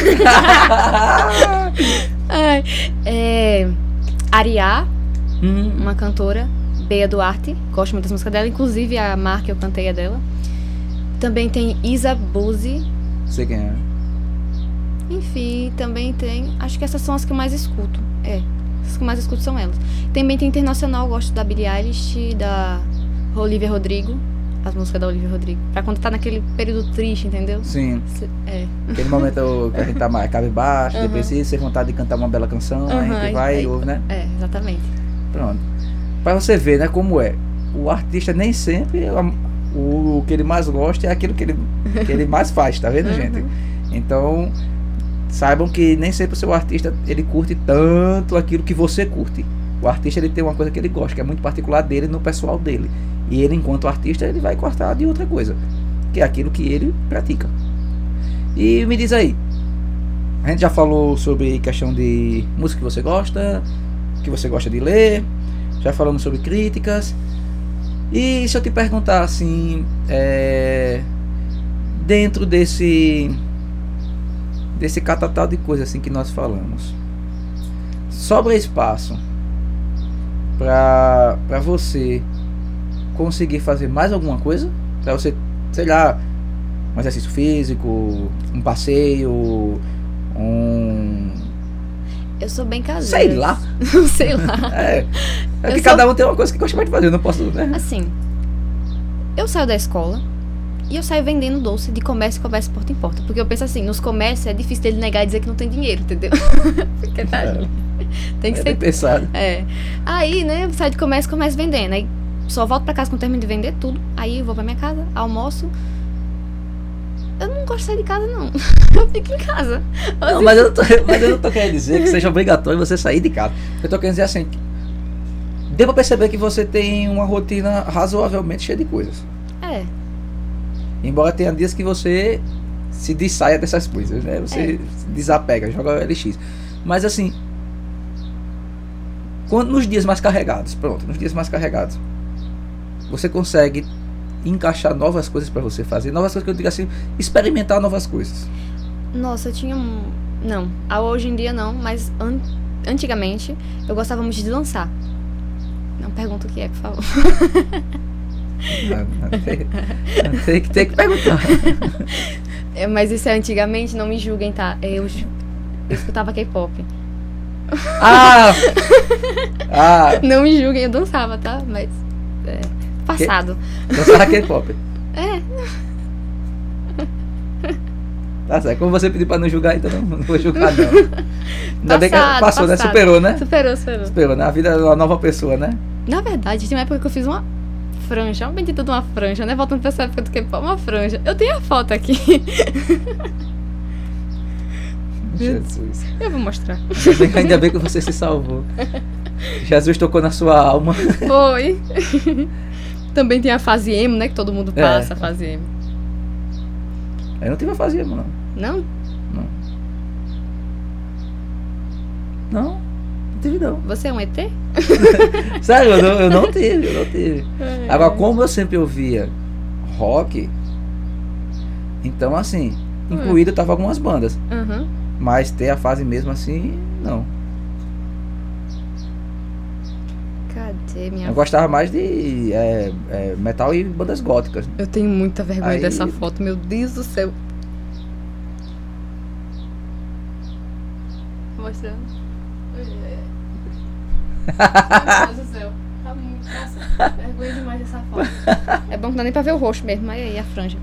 Ariá, uma cantora, Bea Duarte, gosto muito das músicas dela, inclusive a Mar que eu cantei é dela. Também tem Isa Buzzi. Sei quem é. Enfim, também tem, acho que essas são as que eu mais escuto. As que eu mais escuto são elas. Também tem internacional, gosto da Billie Eilish, da Olivia Rodrigo. As músicas da Olivia Rodrigo. Pra quando tá naquele período triste, entendeu? Sim. Aquele momento que a gente tá mais cabisbaixo, depressivo, sem vontade de cantar uma bela canção, a gente vai e ouve, né? Exatamente. Pronto. Pra você ver, né, como é. O artista nem sempre o que ele mais gosta é aquilo que ele mais faz, tá vendo, gente? Então, saibam que nem sempre o seu artista, ele curte tanto aquilo que você curte. O artista, ele tem uma coisa que ele gosta, que é muito particular dele, no pessoal dele. E ele, enquanto artista, ele vai cortar de outra coisa, que é aquilo que ele pratica. E me diz aí, a gente já falou sobre questão de música que você gosta de ler, já falamos sobre críticas. E se eu te perguntar assim, dentro desse catatal de coisas assim que nós falamos, sobra espaço pra você conseguir fazer mais alguma coisa? Pra você, sei lá, um exercício físico, um passeio, Eu sou bem caseira. sei lá. Sei lá. É que Eu cada um tem uma coisa que gosta mais de fazer, eu não posso, né? Assim, eu saio da escola e eu saio vendendo doce de comércio porta em porta. Porque eu penso assim, nos comércios é difícil dele negar e dizer que não tem dinheiro, entendeu? Porque tá ali. Tem que É ser. bem pensado. É. Aí, né, eu saio de comércio vendendo. Aí só volto pra casa quando termino de vender tudo. Aí eu vou pra minha casa, almoço. Eu não gosto de sair de casa, não. Eu fico em casa. Não, mas eu não tô querendo dizer que seja obrigatório você sair de casa. Eu tô querendo dizer assim, deu pra perceber que você tem uma rotina razoavelmente cheia de coisas. É. Embora tenha dias que você se dissaia dessas coisas, né? Você se desapega, joga o LX. Mas assim, nos dias mais carregados, você consegue encaixar novas coisas pra você fazer, novas coisas que eu digo assim, experimentar novas coisas. Nossa, eu tinha Não, hoje em dia não, mas antigamente eu gostava muito de dançar. Não pergunta o que é, por favor. Tem que perguntar. Mas isso é antigamente, não me julguem, tá? Eu escutava K-pop. Ah! Não me julguem, eu dançava, tá? Mas passado. Dançava K-pop. É. Tá certo, como você pediu pra não julgar, então não vou julgar não. Ainda bem que passou, né? Superou, né? Superou, né? A vida é uma nova pessoa, né? Na verdade, tinha uma época que eu fiz uma franja, uma bendita de uma franja, né? Voltando pra essa época do K-pop, uma franja. Eu tenho a foto aqui. Jesus. Eu vou mostrar. Ainda bem que você se salvou. Jesus tocou na sua alma. Foi. Também tem a fase emo, né? Que todo mundo passa, a fase emo. Eu não tive a fase emo, não. Não? Não tive não. Você é um ET? Sério, eu não tive. Agora, como eu sempre ouvia rock, então assim, incluído tava algumas bandas. Uhum. Mas ter a fase mesmo assim, não. Cadê minha Eu gostava mais de metal e bandas góticas. Eu tenho muita vergonha dessa foto, meu Deus do céu. Mostrando. Meu Deus do céu. Tá muito. Nossa, vergonha demais dessa foto. É bom que não dá nem pra ver o rosto mesmo, mas aí a franja.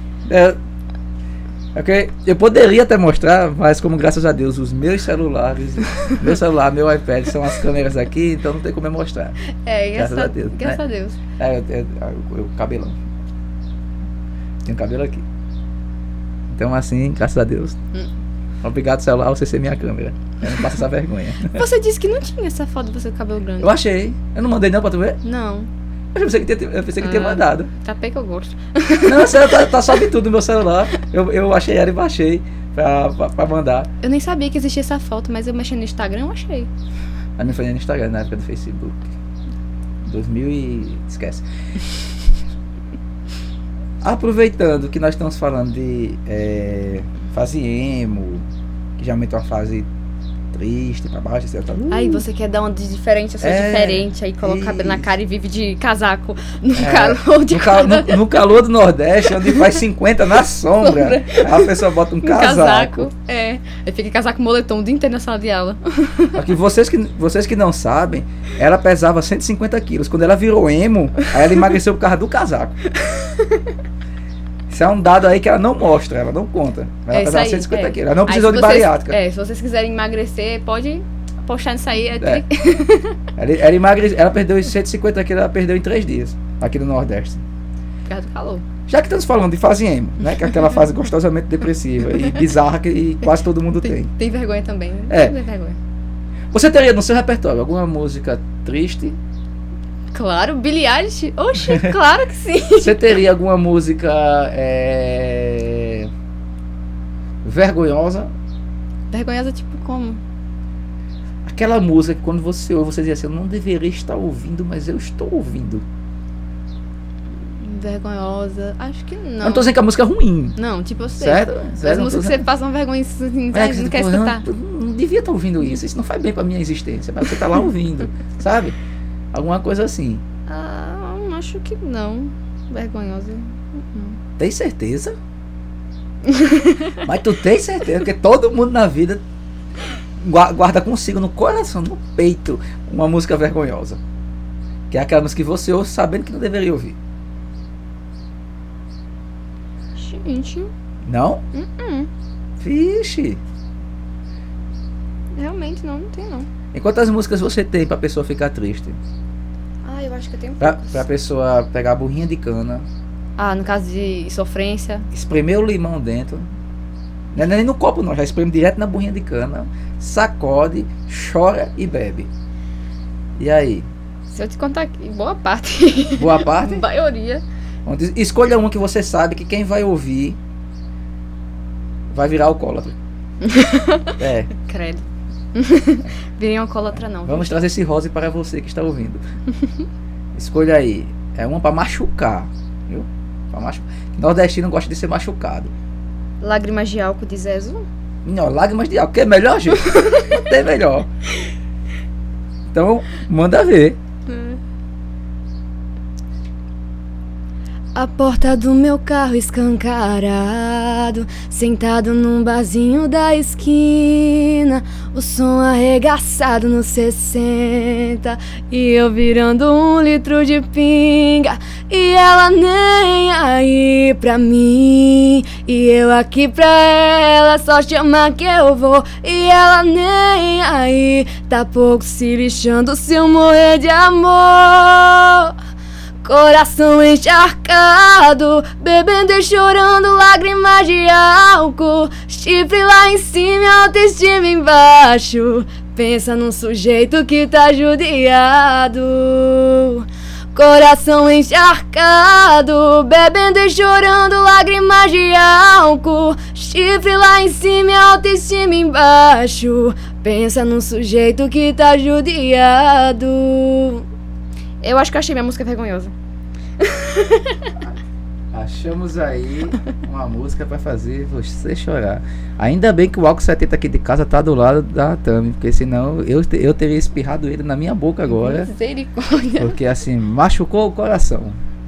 Okay. Eu poderia até mostrar, mas como graças a Deus os meus celulares, meu iPad são as câmeras aqui, então não tem como eu mostrar. Graças a Deus. Graças a Deus. O cabelão. Tem um cabelo aqui. Então assim, graças a Deus. Obrigado, celular, você ser minha câmera. Eu não passo essa vergonha. Você disse que não tinha essa foto de você com cabelo grande. Eu achei. Eu não mandei não pra tu ver? Não. Eu pensei que tinha mandado. Tapei que eu gosto. Não, tá sobe tudo no meu celular. Eu achei ela e baixei pra mandar. Eu nem sabia que existia essa foto, mas eu mexendo no Instagram, eu achei. A minha foi no Instagram, na época do Facebook. 2000 e... esquece. Aproveitando que nós estamos falando de fase emo, que geralmente é uma fase triste, pra baixo, etc. Aí você quer dar uma de diferente, eu sou diferente, aí coloca o cabelo na cara e vive de casaco no calor de no calor do Nordeste, onde faz 50 na sombra. A pessoa bota um casaco. Aí fica casaco moletom o dia inteiro na sala de aula. Aqui, vocês que não sabem, ela pesava 150 quilos. Quando ela virou emo, aí ela emagreceu por causa do casaco. Isso é um dado aí que ela não mostra, ela não conta. Ela pesava 150 quilos. Ela não precisou de bariátrica. Se vocês quiserem emagrecer, pode postar nisso aí. Ela perdeu 150 quilos, ela perdeu em 3 dias, aqui no Nordeste. Por causa do calor. Já que estamos falando de fase emo, né? Que é aquela fase gostosamente depressiva e bizarra que quase todo mundo tem. Tem vergonha também. Tem vergonha. Você teria no seu repertório alguma música triste? Claro, Billie Eilish. Oxe, claro que sim. Você teria alguma música vergonhosa? Vergonhosa tipo como? Aquela música que quando você ouve, você diz assim, eu não deveria estar ouvindo, mas eu estou ouvindo. Vergonhosa, acho que não. Eu não tô dizendo que a música é ruim. Não, tipo, eu sei. Sério? As músicas que você passa uma vergonha assim, não quer escutar. Não devia estar ouvindo isso não faz bem pra minha existência, mas você tá lá ouvindo, sabe? Alguma coisa assim. Acho que não. Vergonhosa. Tem certeza? Mas tu tem certeza? Porque todo mundo na vida guarda consigo no coração, no peito, uma música vergonhosa. Que é aquela música que você ouve sabendo que não deveria ouvir. Gente. Não? Vixe. Realmente não tem não. E quantas músicas você tem pra pessoa ficar triste? Eu acho que eu tenho Pra poucas. pessoa pegar a burrinha de cana, No caso de sofrência. espremer o limão dentro. Não é nem no copo não, já espreme direto na burrinha de cana. Sacode, chora e bebe. E aí? Se eu te contar aqui, boa parte. Boa parte? Maioria. Escolha uma que você sabe que quem vai ouvir vai virar alcoólatra. É. Credo. Virem alcoólatra não. Vamos trazer esse rose para você que está ouvindo. Escolha aí. É uma para machucar, viu? Pra machucar. Nordestino gosta de ser machucado. Lágrimas de álcool de Zezo. Não, lágrimas de álcool, que é melhor, gente. Até melhor. Então, manda ver. A porta do meu carro escancarado, sentado num barzinho da esquina, o som arregaçado nos 60, e eu virando 1 litro de pinga, e ela nem aí pra mim, e eu aqui pra ela, só chamar que eu vou, e ela nem aí, tá pouco se lixando se eu morrer de amor. Coração encharcado, bebendo e chorando, lágrimas de álcool, chifre lá em cima e autoestima embaixo. Pensa num sujeito que tá judiado. Coração encharcado, bebendo e chorando, lágrimas de álcool, chifre lá em cima e autoestima embaixo. Pensa num sujeito que tá judiado. Eu acho que eu achei minha música vergonhosa. Achamos aí uma música pra fazer você chorar. Ainda bem que o álcool 70 aqui de casa tá do lado da Tami, porque senão eu teria espirrado ele na minha boca agora. Misericórdia. Porque assim, machucou o coração.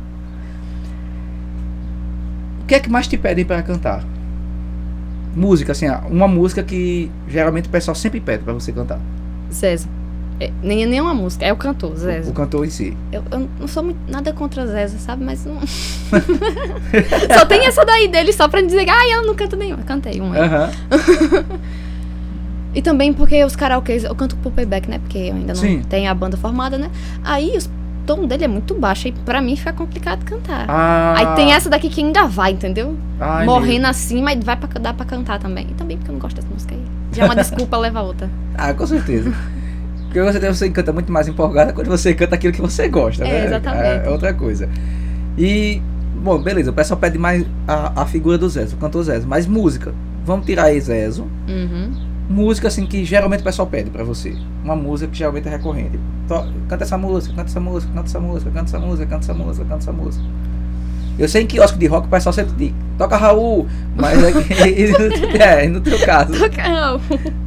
O que é que mais te pedem pra cantar? Música, assim, uma música que geralmente o pessoal sempre pede pra você cantar. Zezo. Nem uma música, é o cantor, Zezo. O cantor em si. Eu não sou nada contra Zezo, sabe? Mas não. Só tem essa daí dele só pra dizer, ela não canta nenhuma. Eu cantei uma. E também porque os karaokês, eu canto por playback, né? Porque eu ainda não tenho a banda formada, né? Aí o tom dele é muito baixo, aí pra mim fica complicado cantar. Aí tem essa daqui que ainda vai, entendeu? Morrendo assim, mas dá pra cantar também. E também porque eu não gosto dessa música aí. Já é uma desculpa, leva a outra. Com certeza. Porque você canta muito mais empolgada quando você canta aquilo que você gosta, né? Exatamente. É outra coisa. E, bom, beleza, o pessoal pede mais a figura do Zezo, o cantor Zezo. Mas música, vamos tirar aí Zezo. Música, assim, que geralmente o pessoal pede pra você. Uma música que geralmente é recorrente. Canta essa música, canta essa música, canta essa música, canta essa música, canta essa música, canta essa música. Eu sei que em quiosque de rock o pessoal sempre diz, toca Raul, mas no teu caso. Toca Raul.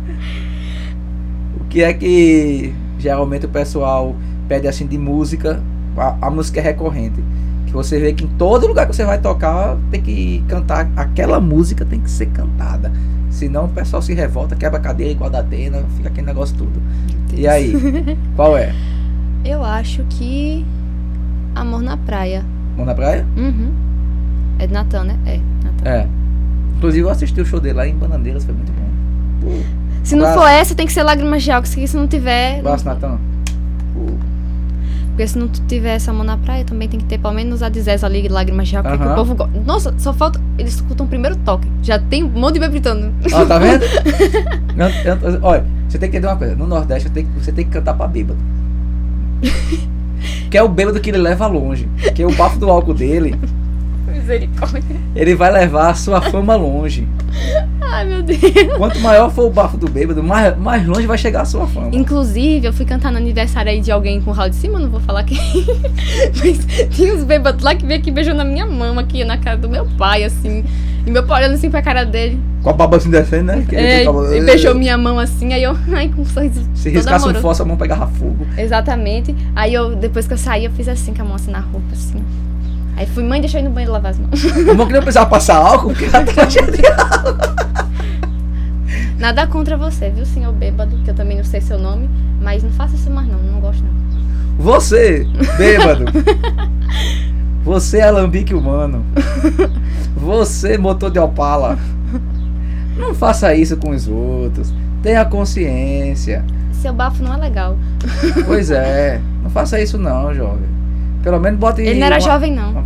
O que é que geralmente o pessoal pede assim de música? A música é recorrente. Que você vê que em todo lugar que você vai tocar tem que cantar. Aquela música tem que ser cantada. Senão o pessoal se revolta, quebra a cadeira igual da Atena, fica aquele negócio tudo. E aí? Qual é? Eu acho que Amor na Praia. Amor na Praia? É de Natan, né? Natan. Inclusive eu assisti o show dele lá em Bananeiras, foi muito bom. Se não for essa, tem que ser Lágrimas de Álcool, se não tiver... Abraço, Natan. Porque se não tiver essa Amor na Praia, também tem que ter pelo menos a de Zezo ali, Lágrimas de Álcool, que o povo gosta. Nossa, só falta... Eles escutam o primeiro toque. Já tem um monte de bebê gritando. Tá vendo? Olha, você tem que entender uma coisa. No Nordeste, você tem que cantar pra bêbado. Que é o bêbado que ele leva longe. Que o bafo do álcool dele... Misericórdia. Ele vai levar a sua fama longe. Ai, meu Deus. Quanto maior for o bafo do bêbado, mais longe vai chegar a sua fama. Inclusive, eu fui cantar no aniversário aí de alguém com o ralo de cima, não vou falar quem. Mas tinha uns bêbados lá que veio aqui beijando a minha mama, aqui na cara do meu pai, assim. E meu pai olhando assim pra cara dele. Com a baba assim descendo, né? E beijou minha mão assim, aí eu, ai, com um sorriso. Se riscasse um fósforo, a mão pegava fogo. Exatamente. Aí depois que eu saí, eu fiz assim, com a mão assim na roupa, assim. Aí fui, mãe, deixa eu ir no banheiro lavar as mãos. A mão que não precisava passar álcool, porque ela tava cheia de álcool. Nada contra você, viu, senhor bêbado, que eu também não sei seu nome, mas não faça isso mais não gosto não. Você, bêbado. Você é alambique humano. Você, motor de Opala. Não faça isso com os outros. Tenha consciência. Seu bafo não é legal. Pois é. Não faça isso não, jovem. Pelo menos bote... Ele não era jovem, não.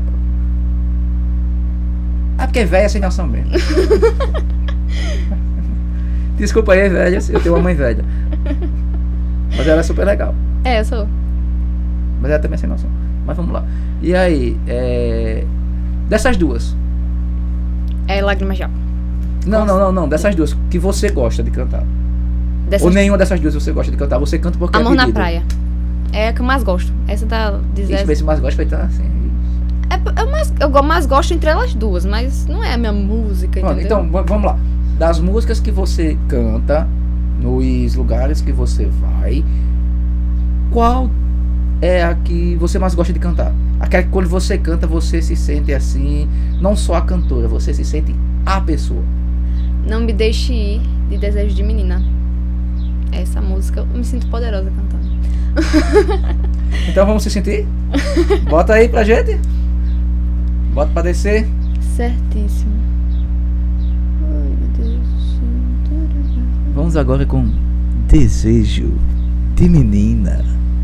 Ah, porque velho é sem noção mesmo. Desculpa aí, velha. Eu tenho uma mãe velha. Mas ela é super legal. É, eu sou. Mas ela também é sem noção. Mas vamos lá. E aí, dessas duas... É Lágrimas de Álcool. Não. Dessas duas que você gosta de cantar. Ou nenhuma dessas duas você gosta de cantar. Você canta porque Amor na Praia. É a que eu mais gosto. Essa tá dizendo. Esse mais gosto vai estar assim. Eu mais gosto entre elas duas, mas não é a minha música, entendeu? Então, vamos lá. Das músicas que você canta, nos lugares que você vai, qual é a que você mais gosta de cantar? Aquela que quando você canta, você se sente assim, não só a cantora, você se sente a pessoa. Não Me Deixe Ir, de Desejo de Menina. Essa música, eu me sinto poderosa cantando. Então vamos se sentir? Bota aí pra gente. Bota pra descer. Certíssimo. Ai, meu Deus. Vamos agora com Desejo de Menina.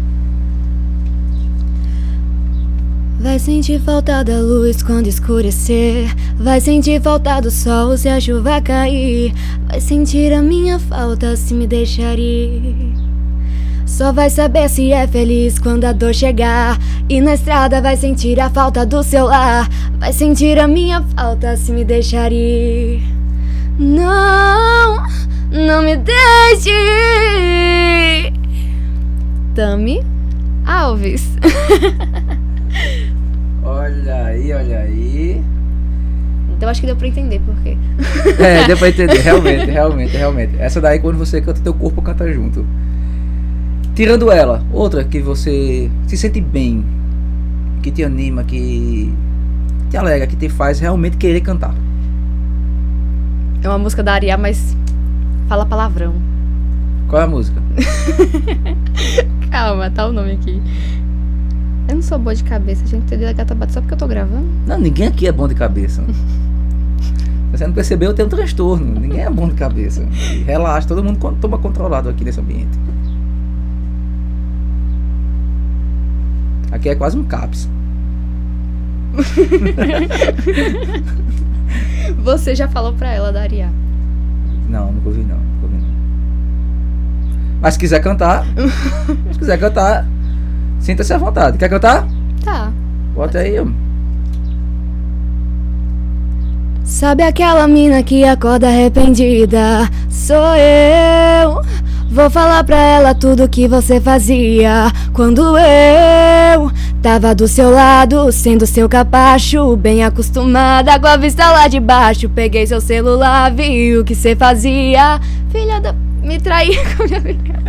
Vai sentir falta da luz quando escurecer. Vai sentir falta do sol se a chuva cair. Vai sentir a minha falta se me deixar ir. Só vai saber se é feliz quando a dor chegar. E na estrada vai sentir a falta do seu lar. Vai sentir a minha falta se me deixar ir. Não, não me deixe ir. Tami Alves. Olha aí. Então acho que deu pra entender por quê. Deu pra entender, realmente. Essa daí quando você canta, teu corpo canta junto. Tirando ela, outra que você se sente bem, que te anima, que te alegra, que te faz realmente querer cantar. É uma música da Ariá, mas fala palavrão. Qual é a música? Calma, tá o nome aqui. Eu não sou boa de cabeça, gente. Entendeu a gata bate só porque eu tô gravando? Não, ninguém aqui é bom de cabeça. Você não percebeu, eu tenho um transtorno. Ninguém é bom de cabeça. Relaxa, todo mundo toma controlado aqui nesse ambiente. Aqui é quase um CAPS. Você já falou pra ela da Ariá? Não, nunca ouvi não. Mas se quiser cantar, sinta-se à vontade. Quer cantar? Tá. Bota aí, ó. Sabe aquela mina que acorda arrependida? Sou eu. Vou falar pra ela tudo que você fazia quando eu tava do seu lado, sendo seu capacho, bem acostumada com a vista lá de baixo. Peguei seu celular, vi o que você fazia. Filha da... me traí com minha filha.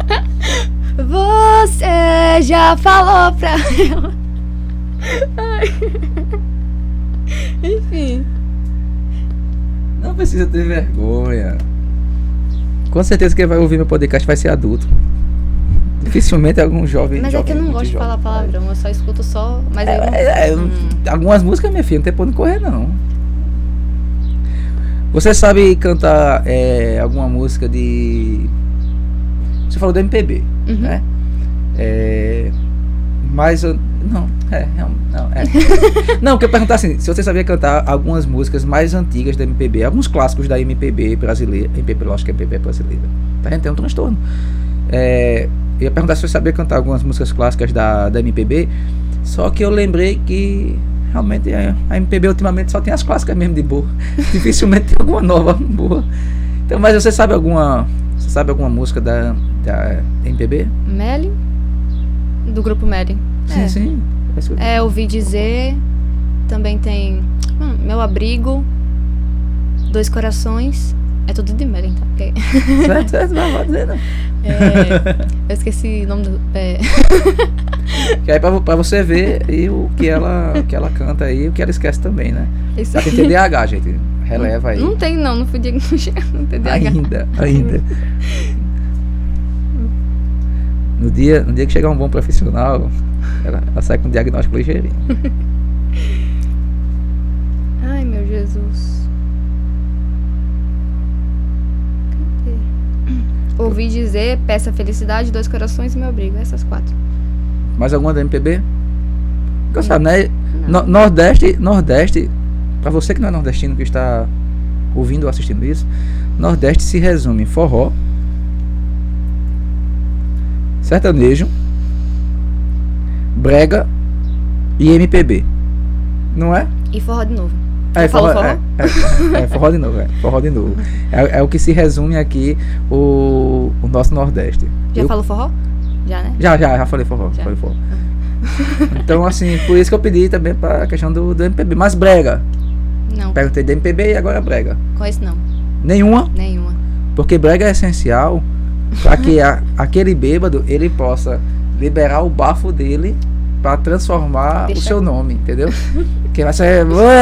Você já falou pra ela. Ai. Enfim. Não precisa ter vergonha. Com certeza quem vai ouvir meu podcast vai ser adulto. Dificilmente algum jovem. Mas é que eu não gosto de falar palavrão, eu só escuto só. Mas algumas músicas, minha filha, não tem pra onde correr, não. Você sabe cantar alguma música de. Você falou do MPB, né? Mas eu. Não, porque eu perguntar assim, se você sabia cantar algumas músicas mais antigas da MPB, alguns clássicos da MPB brasileira, eu acho que é MPB brasileira, pra gente ter um transtorno. Eu ia perguntar se você sabia cantar algumas músicas clássicas da MPB, só que eu lembrei que realmente a MPB ultimamente só tem as clássicas mesmo de boa, dificilmente tem alguma nova boa. Então, mas você sabe alguma música da MPB? Melly? Do grupo Melly. Sim. Ouvi dizer. Também tem Meu Abrigo. Dois Corações. É tudo de Meren, tá? Porque... Certo, não vai dizer, não. Eu esqueci o nome do... Que aí pra você ver e o que ela canta aí, o que ela esquece também, né? Isso Ela tem aí. TDAH, gente. Releva aí. Não tem, não fui diagnosticada no TDAH. Ainda. No dia que chegar um bom profissional, ela sai com um diagnóstico ligeirinho. Ai, meu Jesus. Cadê? Ouvi dizer, Peça Felicidade, Dois Corações e Meu Abrigo. Essas 4. Mais alguma da MPB? Porque sabe, né? Não. Nordeste, pra você que não é nordestino, que está ouvindo ou assistindo isso, Nordeste se resume em forró, sertanejo, brega e MPB. Não é? E forró de novo. É, Falou forró? Forró de novo, forró de novo. É o que se resume aqui o nosso Nordeste. Já falou forró? Já, né? Já falei forró. Já. Falei forró. Então, assim, por isso que eu pedi também pra questão do MPB. Mas brega. Não. Perguntei do MPB e agora brega. Conheço não. Nenhuma, Nenhuma. porque brega é essencial para que aquele bêbado ele possa liberar o bafo dele para transformar o seu nome, entendeu? Que vai ser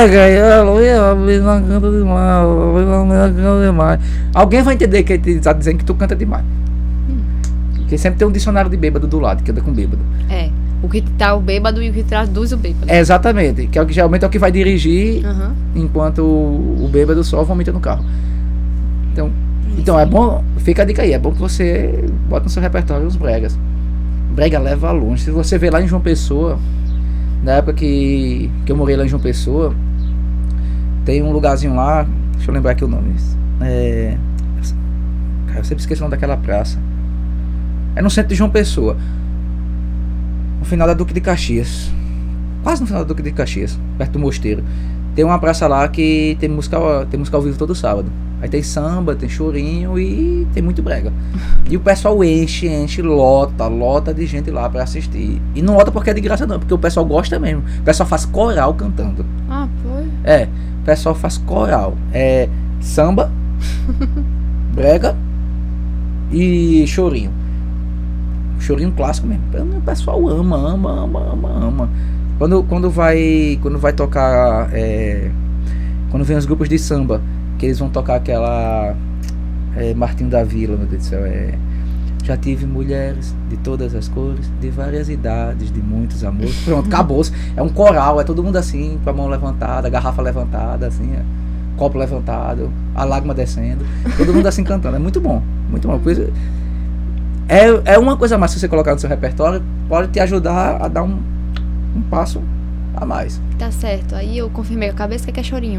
alguém vai entender que ele está dizendo que tu canta demais. Porque sempre tem um dicionário de bêbado do lado, que anda com bêbado. É. O que tá o bêbado e o que traduz o bêbado. É, exatamente, que é o que geralmente é o que vai dirigir Aham. enquanto o bêbado só vomita no carro. Então é bom, fica a dica aí, é bom que você bota no seu repertório os bregas. Brega leva longe. Se você vê lá em João Pessoa, na época que eu morei lá em João Pessoa, tem um lugarzinho lá, deixa eu lembrar aqui o nome. Cara, eu sempre esqueço o nome daquela praça. É no centro de João Pessoa, no final da Duque de Caxias, quase no final da Duque de Caxias, perto do Mosteiro. Tem uma praça lá que tem música ao vivo todo sábado. Aí tem samba, tem chorinho e tem muito brega. E o pessoal enche, lota de gente lá pra assistir. E não lota porque é de graça não, porque o pessoal gosta mesmo. O pessoal faz coral cantando. Ah, foi? É, o pessoal faz coral. É samba, brega e chorinho. Chorinho clássico mesmo. O pessoal ama. Quando vai tocar, quando vem os grupos de samba, que eles vão tocar aquela Martinho da Vila, meu Deus do céu, já tive mulheres de todas as cores, de várias idades, de muitos amores. Pronto, acabou-se. É um coral, é todo mundo assim, com a mão levantada, a garrafa levantada, assim, copo levantado, a lágrima descendo, todo mundo assim cantando. É muito bom, muito bom. Pois é uma coisa a mais que você colocar no seu repertório, pode te ajudar a dar um passo a mais. Tá certo. Aí eu confirmei com a cabeça que é chorinho.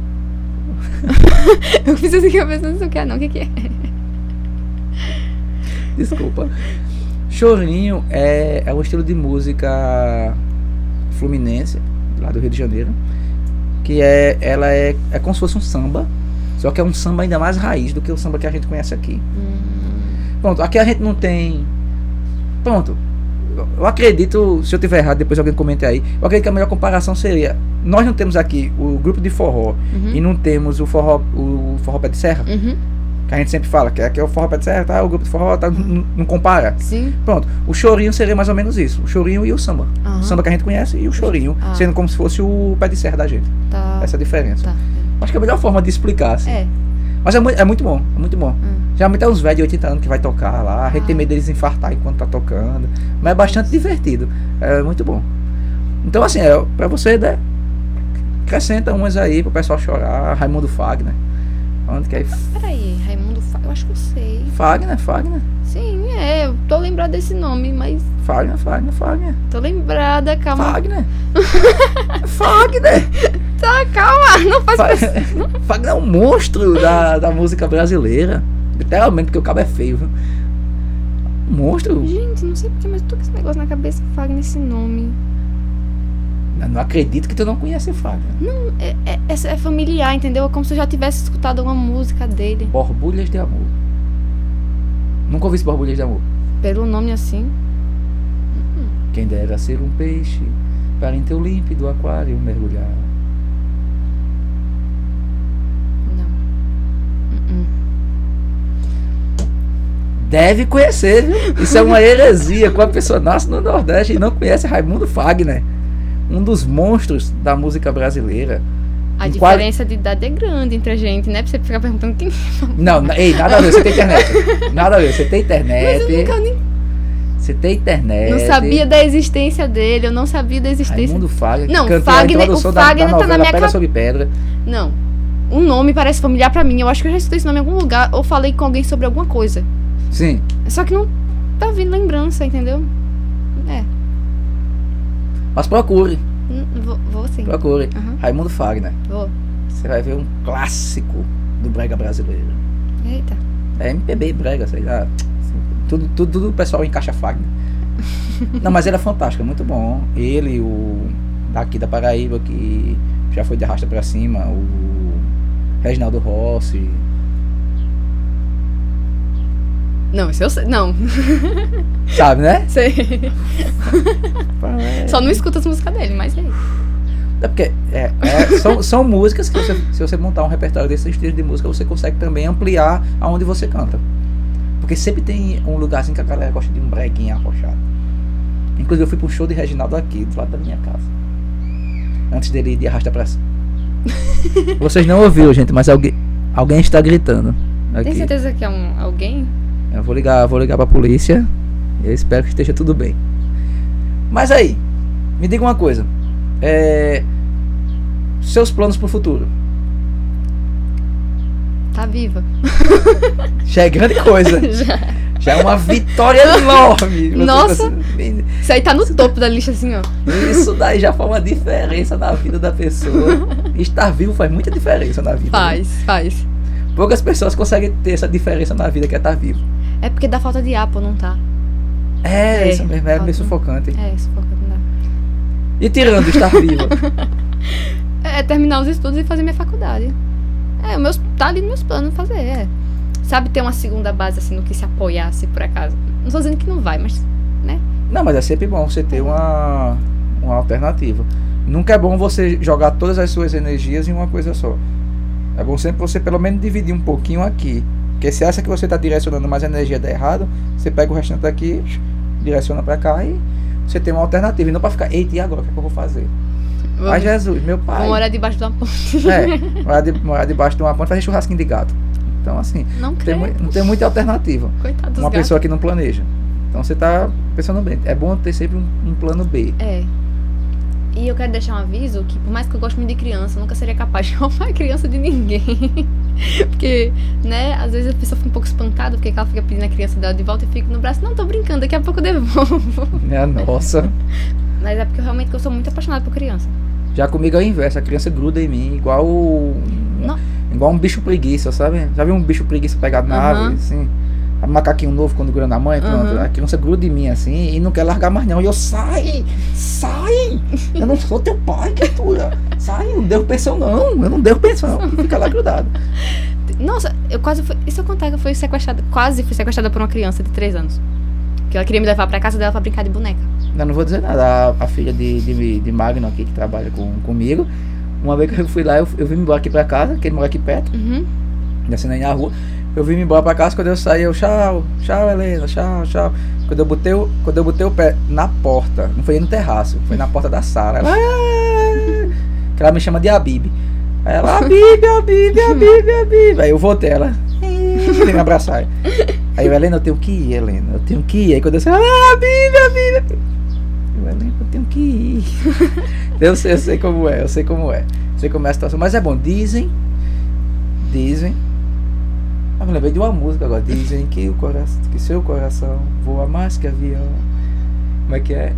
Eu fiz assim com a cabeça, não sei o que é não. O que é? Desculpa. Chorinho é um estilo de música fluminense, lá do Rio de Janeiro, que ela é como se fosse um samba, só que é um samba ainda mais raiz do que o samba que a gente conhece aqui. Pronto, aqui a gente não tem... Pronto, eu acredito, se eu tiver errado, depois alguém comente aí, eu acredito que a melhor comparação seria, nós não temos aqui o grupo de forró, e não temos o forró pé de serra, que a gente sempre fala, que aqui é o forró pé de serra, tá, o grupo de forró, tá, não compara. Sim. Pronto, o chorinho seria mais ou menos isso, o chorinho e o samba. O samba que a gente conhece e o chorinho, sendo como se fosse o pé de serra da gente. Tá. Essa é a diferença. Tá. Acho que é a melhor forma de explicar, assim. É. Mas é muito bom, é muito bom. Geralmente é uns velhos de 80 anos que vai tocar lá, a gente tem medo deles infartar enquanto tá tocando, mas é bastante divertido, é muito bom. Então assim, pra você, né, acrescenta umas aí pro pessoal chorar. Raimundo Fagner, onde que é? Peraí, Raimundo Fagner, eu acho que eu sei. Fagner. Sim, eu tô lembrada desse nome, mas... Fagner. Tô lembrada, calma. Fagner. Tá, calma, não faz Fagner é um monstro da música brasileira. Literalmente, porque o cabo é feio, viu? Um monstro. Gente, não sei porque, mas eu tô com esse negócio na cabeça, Fagner, esse nome. Eu não acredito que tu não conhece Fagner. Não, é familiar, entendeu? É como se eu já tivesse escutado uma música dele. Borbulhas de Amor. Nunca ouvi esse Borbulhas de Amor. Pelo nome assim. Quem dera ser um peixe para em teu límpido aquário mergulhar. Não. Deve conhecer, viu? Isso é uma heresia. Quando a pessoa nasce no Nordeste e não conhece Raimundo Fagner, um dos monstros da música brasileira. A diferença de idade é grande entre a gente, né? Pra você ficar perguntando quem... Não, ei, nada a ver, você tem internet. Nada a ver, você tem internet. Mas eu nunca nem... Você tem internet. Não sabia da existência dele, eu não sabia da existência... Raimundo Fagner. Não, o Fagner da tá na minha Pedra sobre Pedra. Não, o nome parece familiar pra mim, eu acho que eu já escutei esse nome em algum lugar, ou falei com alguém sobre alguma coisa. Sim. Só que não tá vindo lembrança, entendeu? É. Mas procure. Vou sim. Procure. Uhum. Raimundo Fagner. Vou. Você vai ver um clássico do brega brasileiro. Eita. É MPB, brega, sei lá. Tudo o pessoal encaixa Fagner. Não, mas ele é fantástico, é muito bom. Ele, o daqui da Paraíba, que já foi de arrasta pra cima, o Reginaldo Rossi. Não, isso eu sei. Não. Sabe, né? Sei. Só não escuto as músicas dele, mas é isso. É porque são músicas que se você montar um repertório desse estilo de música, você consegue também ampliar aonde você canta. Porque sempre tem um lugarzinho que a galera gosta de um breguinho arrochado. Inclusive eu fui pro show de Reginaldo aqui, do lado da minha casa. Antes dele ir de arrasta pra cima. Vocês não ouviram, gente, mas alguém está gritando aqui. Tem certeza que é alguém? Eu vou ligar pra polícia. E eu espero que esteja tudo bem. Mas aí, me diga uma coisa. Seus planos pro futuro. Tá viva. Já é grande coisa. Já é uma vitória enorme. Nossa. Isso aí tá no topo da lista, assim, ó. Isso daí já faz uma diferença na vida da pessoa. Estar vivo faz muita diferença na vida. Faz. Poucas pessoas conseguem ter essa diferença na vida, que é estar vivo. É porque dá falta de ar, pô, não tá. Isso mesmo, é meio sufocante. Sufocante, não dá. E tirando estar vivo? Terminar os estudos e fazer minha faculdade. Tá ali nos meus planos fazer, Sabe, ter uma segunda base, assim, no que se apoiar, se por acaso. Não tô dizendo que não vai, mas, né? Não, mas é sempre bom você ter uma alternativa. Nunca é bom você jogar todas as suas energias em uma coisa só. É bom sempre você pelo menos dividir um pouquinho aqui. Porque se essa que você tá direcionando mais energia dá errado, você pega o restante daqui, direciona pra cá e você tem uma alternativa. E não pra ficar, eita, e agora? O que é que eu vou fazer? Ai, Jesus, meu pai. Vou morar debaixo de uma ponte. Morar debaixo de uma ponte, fazer churrasquinho de gato. Então, assim, não tem muita alternativa. Coitado dos uma gatos. pessoa que não planeja. Então, você tá pensando bem. É bom ter sempre um plano B. E eu quero deixar um aviso que, por mais que eu goste muito de criança, eu nunca seria capaz de roubar a criança de ninguém. Porque, né, às vezes a pessoa fica um pouco espantada porque ela fica pedindo a criança dela de volta e fica no braço. Não, tô brincando, daqui a pouco eu devolvo. Nossa. Mas é porque eu sou muito apaixonada por criança. Já comigo é o inverso, a criança gruda em mim, igual um bicho preguiça, sabe? Já viu um bicho preguiça pegado na árvore, assim? Um macaquinho novo quando gruda na mãe, pronto. A criança gruda em mim, assim, e não quer largar mais não. E eu, sai! Eu não sou teu pai, criatura! Sai, não devo pensão não, eu não devo pensão. Fica lá grudado. Nossa, eu quase fui, e se eu contar que eu fui quase fui sequestrada por uma criança de 3 anos. Que ela queria me levar pra casa dela pra brincar de boneca. Não vou dizer nada. A filha de Magno aqui, que trabalha comigo, uma vez que eu fui lá, eu vim embora aqui pra casa, que ele mora aqui perto, descendo aí na rua. Eu vim embora pra casa, quando eu saí, tchau, Helena, tchau. Quando eu botei o pé na porta, não foi no terraço, foi na porta da sala. Que ela me chama de Abib. Aí ela, Abib. Aí eu voltei, ela veio me abraçar. Aí eu, Helena, eu tenho que ir, Helena. Aí quando eu saí, Abib. Helena, eu tenho que ir. Eu sei como é. Sei como é a situação. Mas é bom, dizem. Eu me lembrei de uma música agora. Dizem que seu coração voa mais que avião. Como é que é?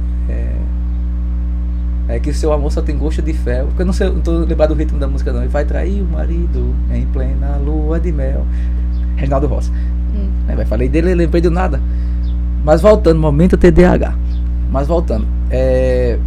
É que seu amor só tem gosto de fel. Porque eu não tô lembrado do ritmo da música não. E vai trair o marido em plena lua de mel. Reginaldo Rossi. Falei dele, lembrei do nada. Mas voltando, momento TDAH. Mas voltando. É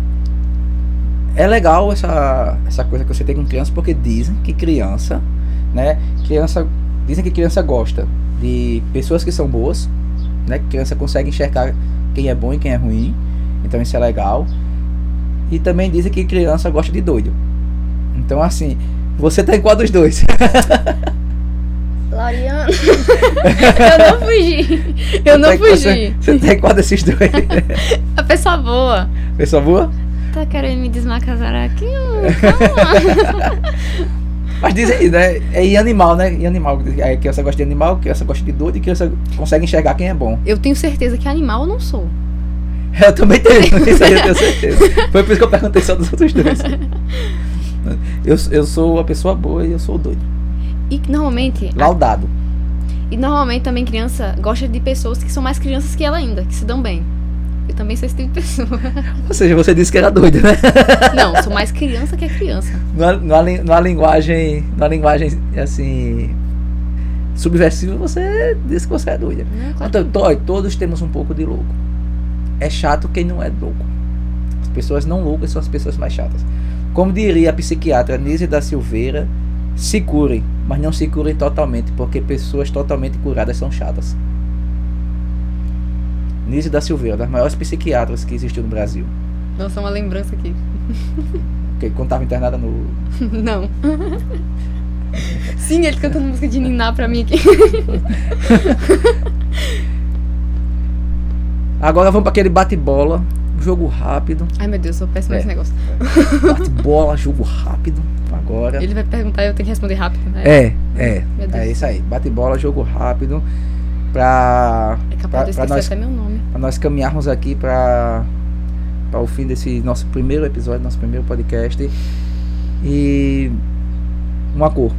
legal essa coisa que você tem com criança, porque dizem que criança, né? Dizem que criança gosta de pessoas que são boas, né? Que criança consegue enxergar quem é bom e quem é ruim. Então isso é legal. E também dizem que criança gosta de doido. Então assim, você tá em qual dos dois? Lauriano. Eu não fugi. Eu não fugi. Você tem qual desses dois? A pessoa boa. Pessoa boa? Tá querendo me desmacasar aqui? Calma. Mas diz aí, né? É e animal, né? E animal. É, que você gosta de animal, que você gosta de doido e que você consegue enxergar quem é bom. Eu tenho certeza que animal eu não sou. Eu também tenho, isso aí eu tenho certeza. Foi por isso que eu perguntei só dos outros dois. Eu sou a pessoa boa e eu sou o doido. E normalmente... Laudado. E normalmente também criança gosta de pessoas que são mais crianças que ela ainda, que se dão bem. Eu também sou esse tipo de pessoa. Ou seja, você disse que era doido, né? Não, sou mais criança que a criança. Numa linguagem assim subversiva, você disse que você é doida. Não, claro Então, todos temos um pouco de louco. É chato quem não é louco. As pessoas não loucas são as pessoas mais chatas. Como diria a psiquiatra Nízia da Silveira, se curem, mas não se curem totalmente, porque pessoas totalmente curadas são chatas. Nízia da Silveira, das maiores psiquiatras que existiu no Brasil. Nossa, uma lembrança aqui. Que quando estava internada no... Não. Sim, ele cantando música de Niná pra mim aqui. Agora vamos para aquele bate-bola, jogo rápido. Ai meu Deus, eu sou péssima nesse negócio. Bate-bola, jogo rápido. Agora. Ele vai perguntar e eu tenho que responder rápido, né? Meu Deus. É isso aí. Bate-bola, jogo rápido. É capaz de esquecer até meu nome. Pra nós caminharmos aqui para o fim desse nosso primeiro episódio, nosso primeiro podcast. E uma cor.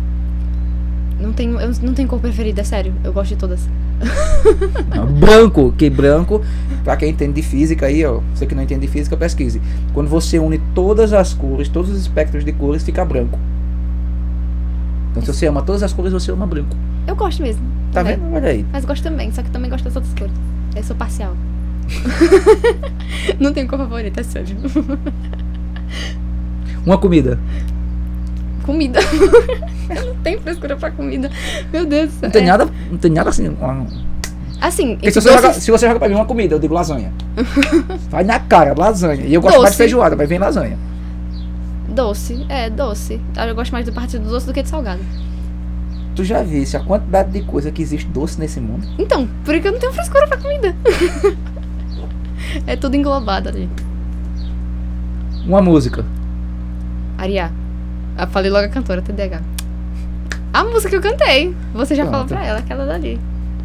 Eu não tenho cor preferida, é sério. Eu gosto de todas. Branco, pra quem entende de física aí, ó, você que não entende de física, pesquise. Quando você une todas as cores, todos os espectros de cores, fica branco. Então se você ama todas as cores, você ama branco. Eu gosto mesmo. Tá também. vendo? Olha aí. Mas gosto também, só que também gosto das outras cores. Eu sou parcial. Não tenho cor favorita, é sério. Uma comida. Comida. Eu não tenho frescura pra comida. Meu Deus do céu. Não tem nada assim. Assim, Se você joga pra mim uma comida, eu digo lasanha. Vai na cara, lasanha. E eu gosto mais de feijoada, mas vem lasanha. Doce. Eu gosto mais do partido do doce do que de salgado. Tu já visse a quantidade de coisa que existe doce nesse mundo? Então, por que eu não tenho frescura pra comida? É tudo englobado ali. Uma música. Ariá. Eu falei logo a cantora, TDH. A música que eu cantei. Você já falou pra ela, aquela dali.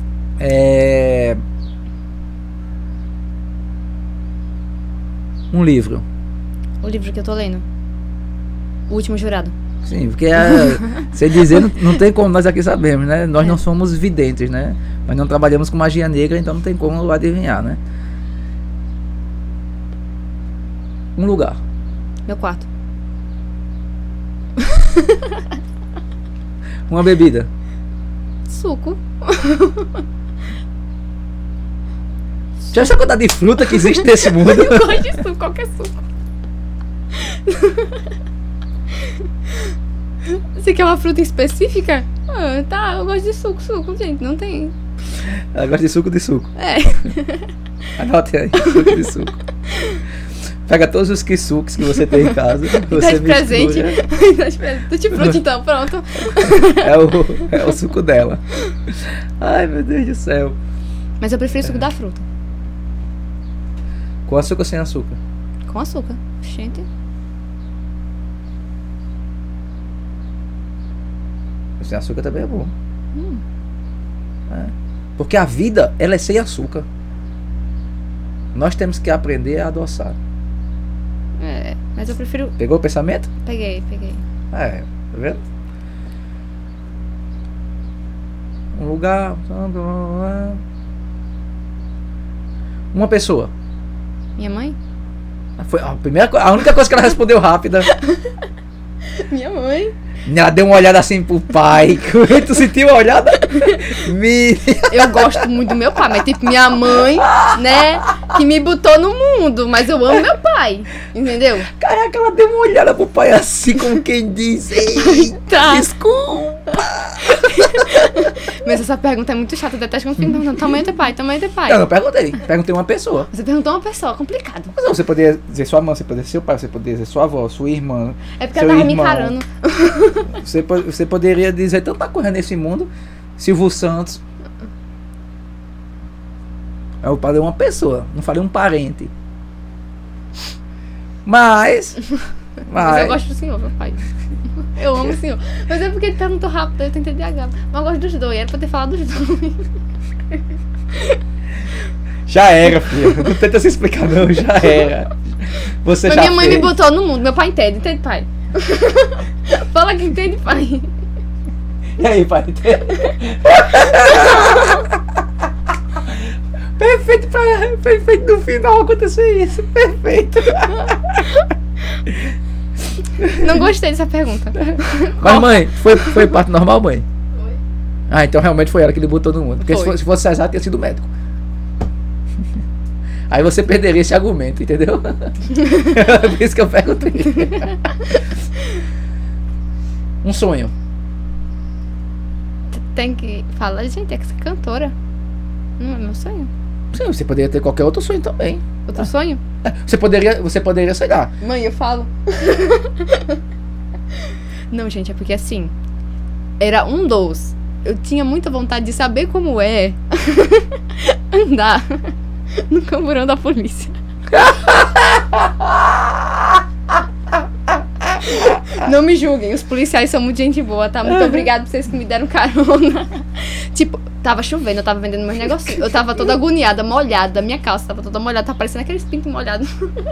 Um livro. O livro que eu tô lendo. O Último Jurado. Sim, porque você dizer não tem como nós aqui sabemos, né? Nós não somos videntes, né? Nós não trabalhamos com magia negra, então não tem como adivinhar, né? Um lugar. Meu quarto. Uma bebida. Suco. Já sabe a quantidade de fruta que existe nesse mundo? Eu gosto de suco, qualquer suco. Você quer uma fruta específica? Ah, tá, eu gosto de suco, gente, não tem. Ela gosta de suco. É. Anote aí, suco de suco. Pega todos os sucos que você tem em casa. Dá de presente. Tutti frutti então, pronto. É o suco dela. Ai, meu Deus do céu. Mas eu prefiro o suco da fruta. Com açúcar ou sem açúcar? Com açúcar. Gente. Sem açúcar também é bom. Porque a vida, ela é sem açúcar. Nós temos que aprender a adoçar. Mas eu prefiro... Pegou o pensamento? Peguei. Tá vendo? Um lugar... Uma pessoa. Minha mãe? Foi a única coisa que ela respondeu rápida. Minha mãe. Ela deu uma olhada assim pro pai. Tu sentiu a olhada? Eu gosto muito do meu pai, mas tipo, minha mãe, né, que me botou no mundo, mas eu amo meu pai, entendeu? Caraca, ela deu uma olhada pro pai assim, como quem diz: eita, desculpa. Mas essa pergunta é muito chata, eu detesto quando fica perguntando tamanho do teu pai, tamanho do teu pai. Eu não perguntei. Perguntei uma pessoa. Você perguntou uma pessoa, complicado. Mas não, você poderia dizer sua mãe, você poderia dizer seu pai, você poderia dizer sua avó, sua irmã. É porque seu ela tava me irmão. encarando. Você poderia dizer tanta coisa nesse mundo. Silvio Santos. Eu falei uma pessoa, não falei um parente. Mas Mas eu gosto do senhor, meu pai. Eu amo o senhor. Mas é porque ele perguntou rápido, eu tentei DH. Mas eu gosto dos dois, era pra ter falado dos dois. já era, filho. Não tenta se explicar não, já era. Você Mas já minha mãe fez. me botou no mundo, meu pai entende pai? Fala que entende, pai. E aí, pai? Perfeito no final acontecer isso. Perfeito. Não gostei dessa pergunta. Mas mãe, foi parto normal, mãe? Foi. Ah, então realmente foi ela que lhe botou no mundo. Porque Foi. se fosse cesárea, tinha sido médico. Aí você perderia esse argumento, entendeu? Por isso que eu perguntei. Um sonho. Tem que falar, gente, é que ser cantora. Não é meu sonho. Sim, você poderia ter qualquer outro sonho também. Outro sonho? Você poderia, sei lá. Mãe, eu falo. Não, gente, é porque assim, era um dos. Eu tinha muita vontade de saber como é andar no camburão da polícia. Não me julguem, os policiais são muito gente boa, tá? Muito obrigada por vocês que me deram carona. Tipo, tava chovendo, eu tava vendendo meus negocinhos. Eu tava toda agoniada, molhada, minha calça tava toda molhada, tá parecendo aqueles pintos molhados.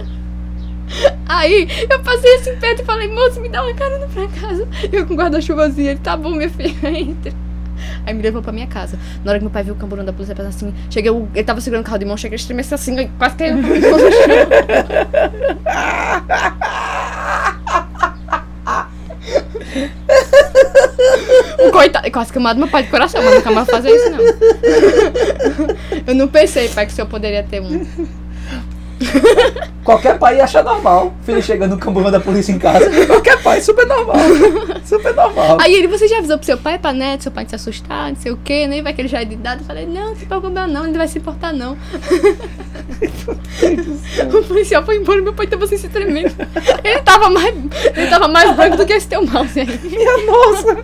Aí, eu passei assim perto e falei, moço, me dá uma carona pra casa. Eu com guarda-chuvazinho, ele, tá bom, minha filha, entra. Aí me levou pra minha casa. Na hora que meu pai viu o camburão da polícia, eu pensei assim, cheguei, ele tava segurando o carro de mão, cheguei, estremeci assim, eu quase caiu no chão. Coitado, quase queimado meu pai de coração, mas nunca mais vou fazer isso, não. Eu não pensei, pai, que o senhor poderia ter um. Qualquer pai ia achar normal. Filho chegando no camburão da polícia em casa. Qualquer pai, super normal. Super normal. Aí ele, você já avisou pro seu pai, pra neto, seu pai não se assustar, não sei o quê, nem vai que ele já é de idade. Eu falei, não se preocupe não, ele não vai se importar não. O policial foi embora, meu pai tava assim se tremendo. Ele tava mais branco do que esse teu mouse aí. Minha nossa.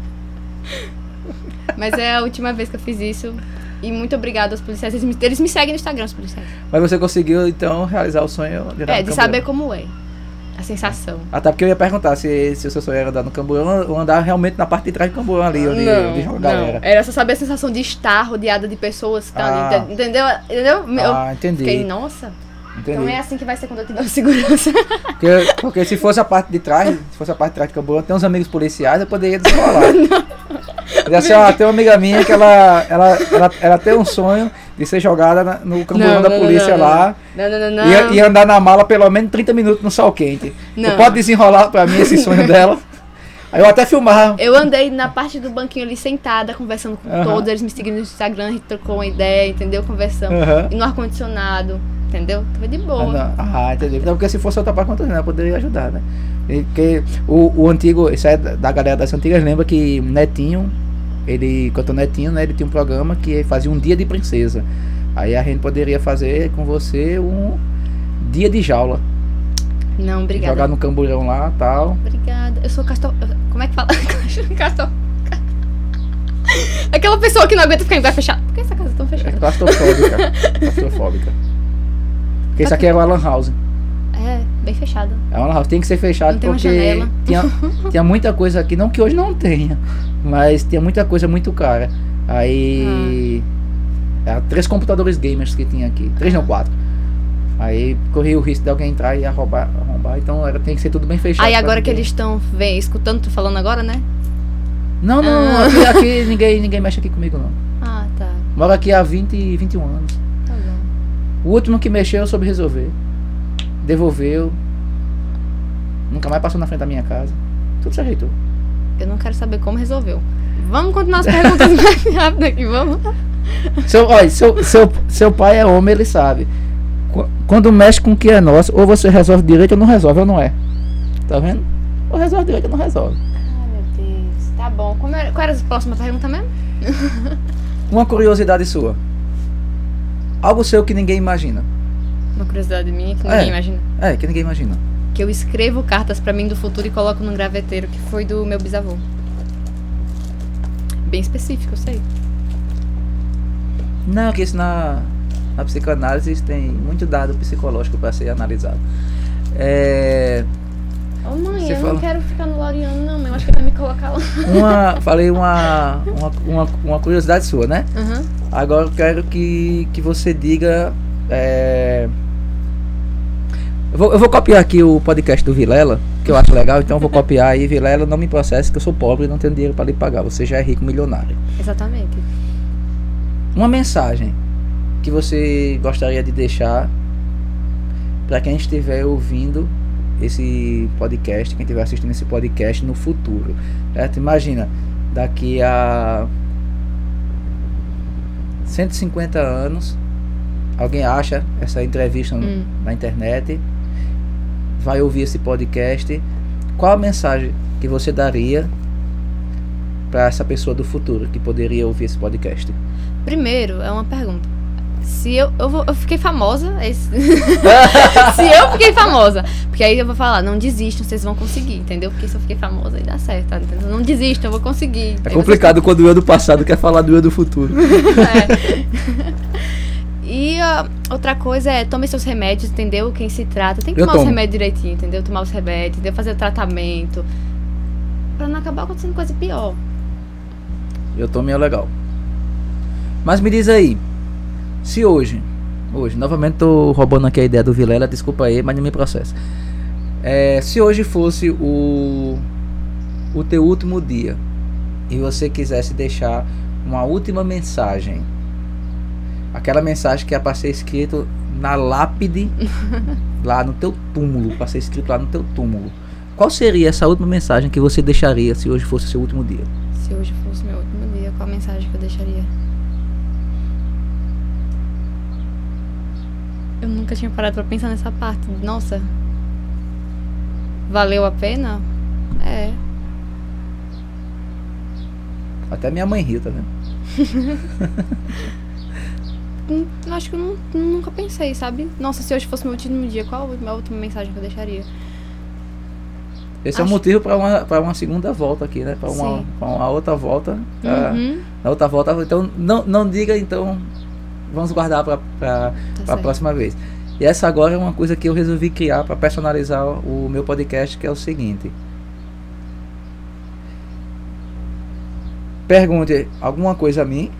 Mas é a última vez que eu fiz isso. E muito obrigada aos policiais. Eles me seguem no Instagram, os policiais. Mas você conseguiu, então, realizar o sonho de andar no De camburão. saber como é. A sensação. Ah, tá, porque eu ia perguntar se o seu sonho era andar no camburão ou andar realmente na parte de trás do camburão ali, onde joga a galera. Era só saber a sensação de estar rodeada de pessoas que estão ali. Entendeu? Eu Entendi. fiquei, nossa. Entendi. Então é assim que vai ser quando eu tiver segurança. Porque se fosse a parte de trás, do camburão, tem uns amigos policiais, eu poderia desenrolar. Dizer assim, ó, tem uma amiga minha que ela tem um sonho de ser jogada no camburão da polícia lá. Não. E andar na mala pelo menos 30 minutos no sol quente. Não. Tu pode desenrolar pra mim esse sonho dela? Aí eu até filmar. Eu andei na parte do banquinho ali sentada, conversando com Aham. todos. Eles me seguindo no Instagram, a gente trocou uma ideia, entendeu? Conversando. Aham. E no ar-condicionado, entendeu? Tava de boa. Entendi. Então, porque se fosse outra parte, eu poderia ajudar, né? E porque o antigo, isso é da galera das antigas, lembra que Netinho, quando o Netinho, né, ele tinha um programa que fazia um dia de princesa. Aí a gente poderia fazer com você um dia de jaula. Não, obrigada. Jogar no camburão lá e tal. Obrigada. Eu sou castor... Como é que fala? Castor... Aquela pessoa que não aguenta ficar em lugar fechado. Por que essa casa é tão É fechada? claustrofóbica. Claustrofóbica. Porque isso aqui é uma lan house. É, bem fechada. É uma lan house. Tem que ser fechado Não tem uma porque janela. tinha muita coisa aqui. Não que hoje não tenha. Mas tinha muita coisa muito cara. Aí... Era 3 computadores gamers que tinha aqui. 3 não, 4. Aí corria o risco de alguém entrar e arrombar. Então tem que ser tudo bem fechado. Aí pra agora que ninguém. eles estão escutando tu falando agora, né? Não, Ah. aqui ninguém mexe aqui comigo não. Ah, tá. Moro aqui há 21 anos. Tá bom. O último que mexeu eu soube resolver. Devolveu. Nunca mais passou na frente da minha casa. Tudo se ajeitou. Eu não quero saber como resolveu. Vamos continuar as perguntas mais rápido aqui, vamos? Seu pai é homem, ele sabe. Quando mexe com o que é nosso, ou você resolve direito ou não resolve, ou não é. Tá vendo? Ou resolve direito ou não resolve. Ai, meu Deus. Tá bom. Qual era a próxima pergunta mesmo? Uma curiosidade sua. Algo seu que ninguém imagina. Uma curiosidade minha que ninguém imagina. Que ninguém imagina. Que eu escrevo cartas pra mim do futuro e coloco num graveteiro, que foi do meu bisavô. Bem específico, eu sei. Não, que isso na psicanálise tem muito dado psicológico para ser analisado. Ô mãe, Você eu fala- não quero ficar no Laureano, não, eu acho que ele vai me colocar lá. Falei uma curiosidade sua, né? Uhum. Agora eu quero que você diga. Eu vou copiar aqui o podcast do Vilela, que eu acho legal, então eu vou copiar aí. Vilela, não me processe, que eu sou pobre e não tenho dinheiro para lhe pagar. Você já é rico, milionário. Exatamente. Uma mensagem que você gostaria de deixar para quem estiver ouvindo esse podcast, quem estiver assistindo esse podcast no futuro, certo? Imagina, daqui a 150 anos, alguém acha essa entrevista na internet, vai ouvir esse podcast. Qual a mensagem que você daria para essa pessoa do futuro que poderia ouvir esse podcast? Primeiro, é uma pergunta. Se eu fiquei famosa, se eu fiquei famosa, porque aí eu vou falar, não desistam, vocês vão conseguir, entendeu? Porque se eu fiquei famosa, aí dá certo, tá? Entendeu? Não desistam, eu vou conseguir. É complicado quando o eu do passado quer falar do eu do futuro. E outra coisa é, tome seus remédios, entendeu? Quem se trata, tem que Eu tomar os tomo. remédios direitinho, entendeu? Tomar os remédios, entendeu? Fazer o tratamento, pra não acabar acontecendo coisa pior. Eu tomei legal. Mas me diz aí, se hoje, novamente tô roubando aqui a ideia do Vilela, desculpa aí, mas não me processa. Se hoje fosse o teu último dia e você quisesse deixar uma última mensagem, aquela mensagem que é para ser escrito na lápide lá no teu túmulo, para ser escrito lá no teu túmulo, qual seria essa última mensagem que você deixaria se hoje fosse o seu último dia? Se hoje fosse meu último dia, qual a mensagem que eu deixaria? Eu nunca tinha parado pra pensar nessa parte. Nossa. Valeu a pena? É. Até minha mãe riu, tá vendo? Acho que eu nunca pensei, sabe? Nossa, se hoje fosse meu último dia, qual a última mensagem que eu deixaria? Esse é o motivo para uma segunda volta aqui, né? Para uma outra volta. Na outra volta, então não diga, então vamos guardar para a próxima vez. E essa agora é uma coisa que eu resolvi criar para personalizar o meu podcast, que é o seguinte: pergunte alguma coisa a mim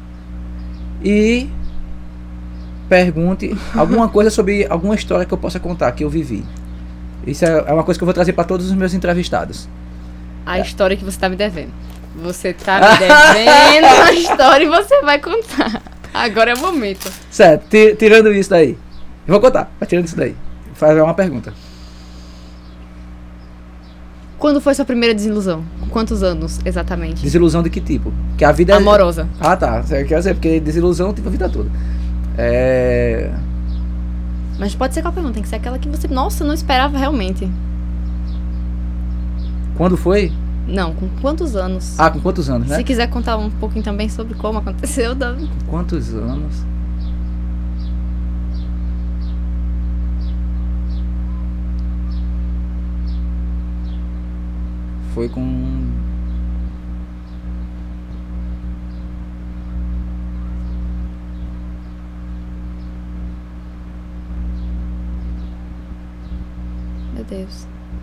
e pergunte alguma coisa sobre alguma história que eu possa contar, que eu vivi. Isso é uma coisa que eu vou trazer para todos os meus entrevistados. A história que você tá me devendo. Você tá me devendo a história e você vai contar. Agora é o momento. Certo, tirando isso daí. Eu vou contar, mas tirando isso daí. Fazer uma pergunta. Quando foi sua primeira desilusão? Com quantos anos, exatamente? Desilusão de que tipo? Que a vida amorosa. Ah, tá. Você quer dizer, porque desilusão tipo a vida toda. Mas pode ser qualquer um, tem que ser aquela que você, nossa, não esperava realmente. Quando foi? Não, com quantos anos? Ah, com quantos anos, né? Se quiser contar um pouquinho também sobre como aconteceu, dá. Com quantos anos? Foi com... Meu Deus.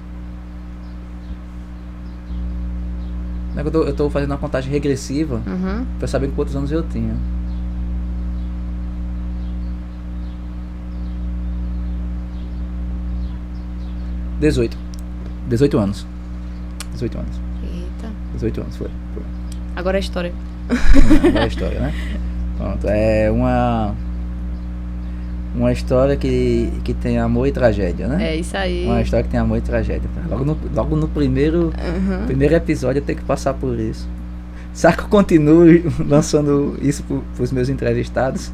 Eu tô fazendo uma contagem regressiva pra saber quantos anos eu tinha. Dezoito anos. 18 anos. Eita. 18 anos, foi. Agora a história. Agora a história, né? Pronto, é uma história que tem amor e tragédia, né? É isso aí. Uma história que tem amor e tragédia. Logo no primeiro episódio eu tenho que passar por isso. Será que eu continuo lançando isso pros meus entrevistados?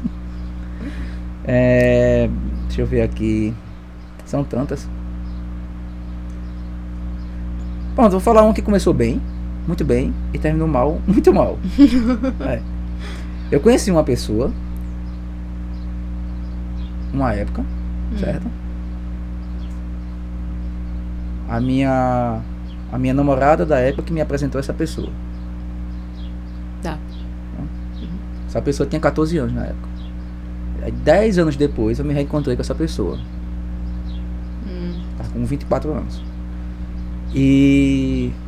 Deixa eu ver aqui. São tantas. Pronto, vou falar um que começou bem. muito bem e terminou mal, muito mal. É. Eu conheci uma pessoa, uma época, certo? A minha namorada da época que me apresentou essa pessoa. Tá. Essa pessoa tinha 14 anos na época. Aí, 10 anos depois eu me reencontrei com essa pessoa. Tá com 24 anos. E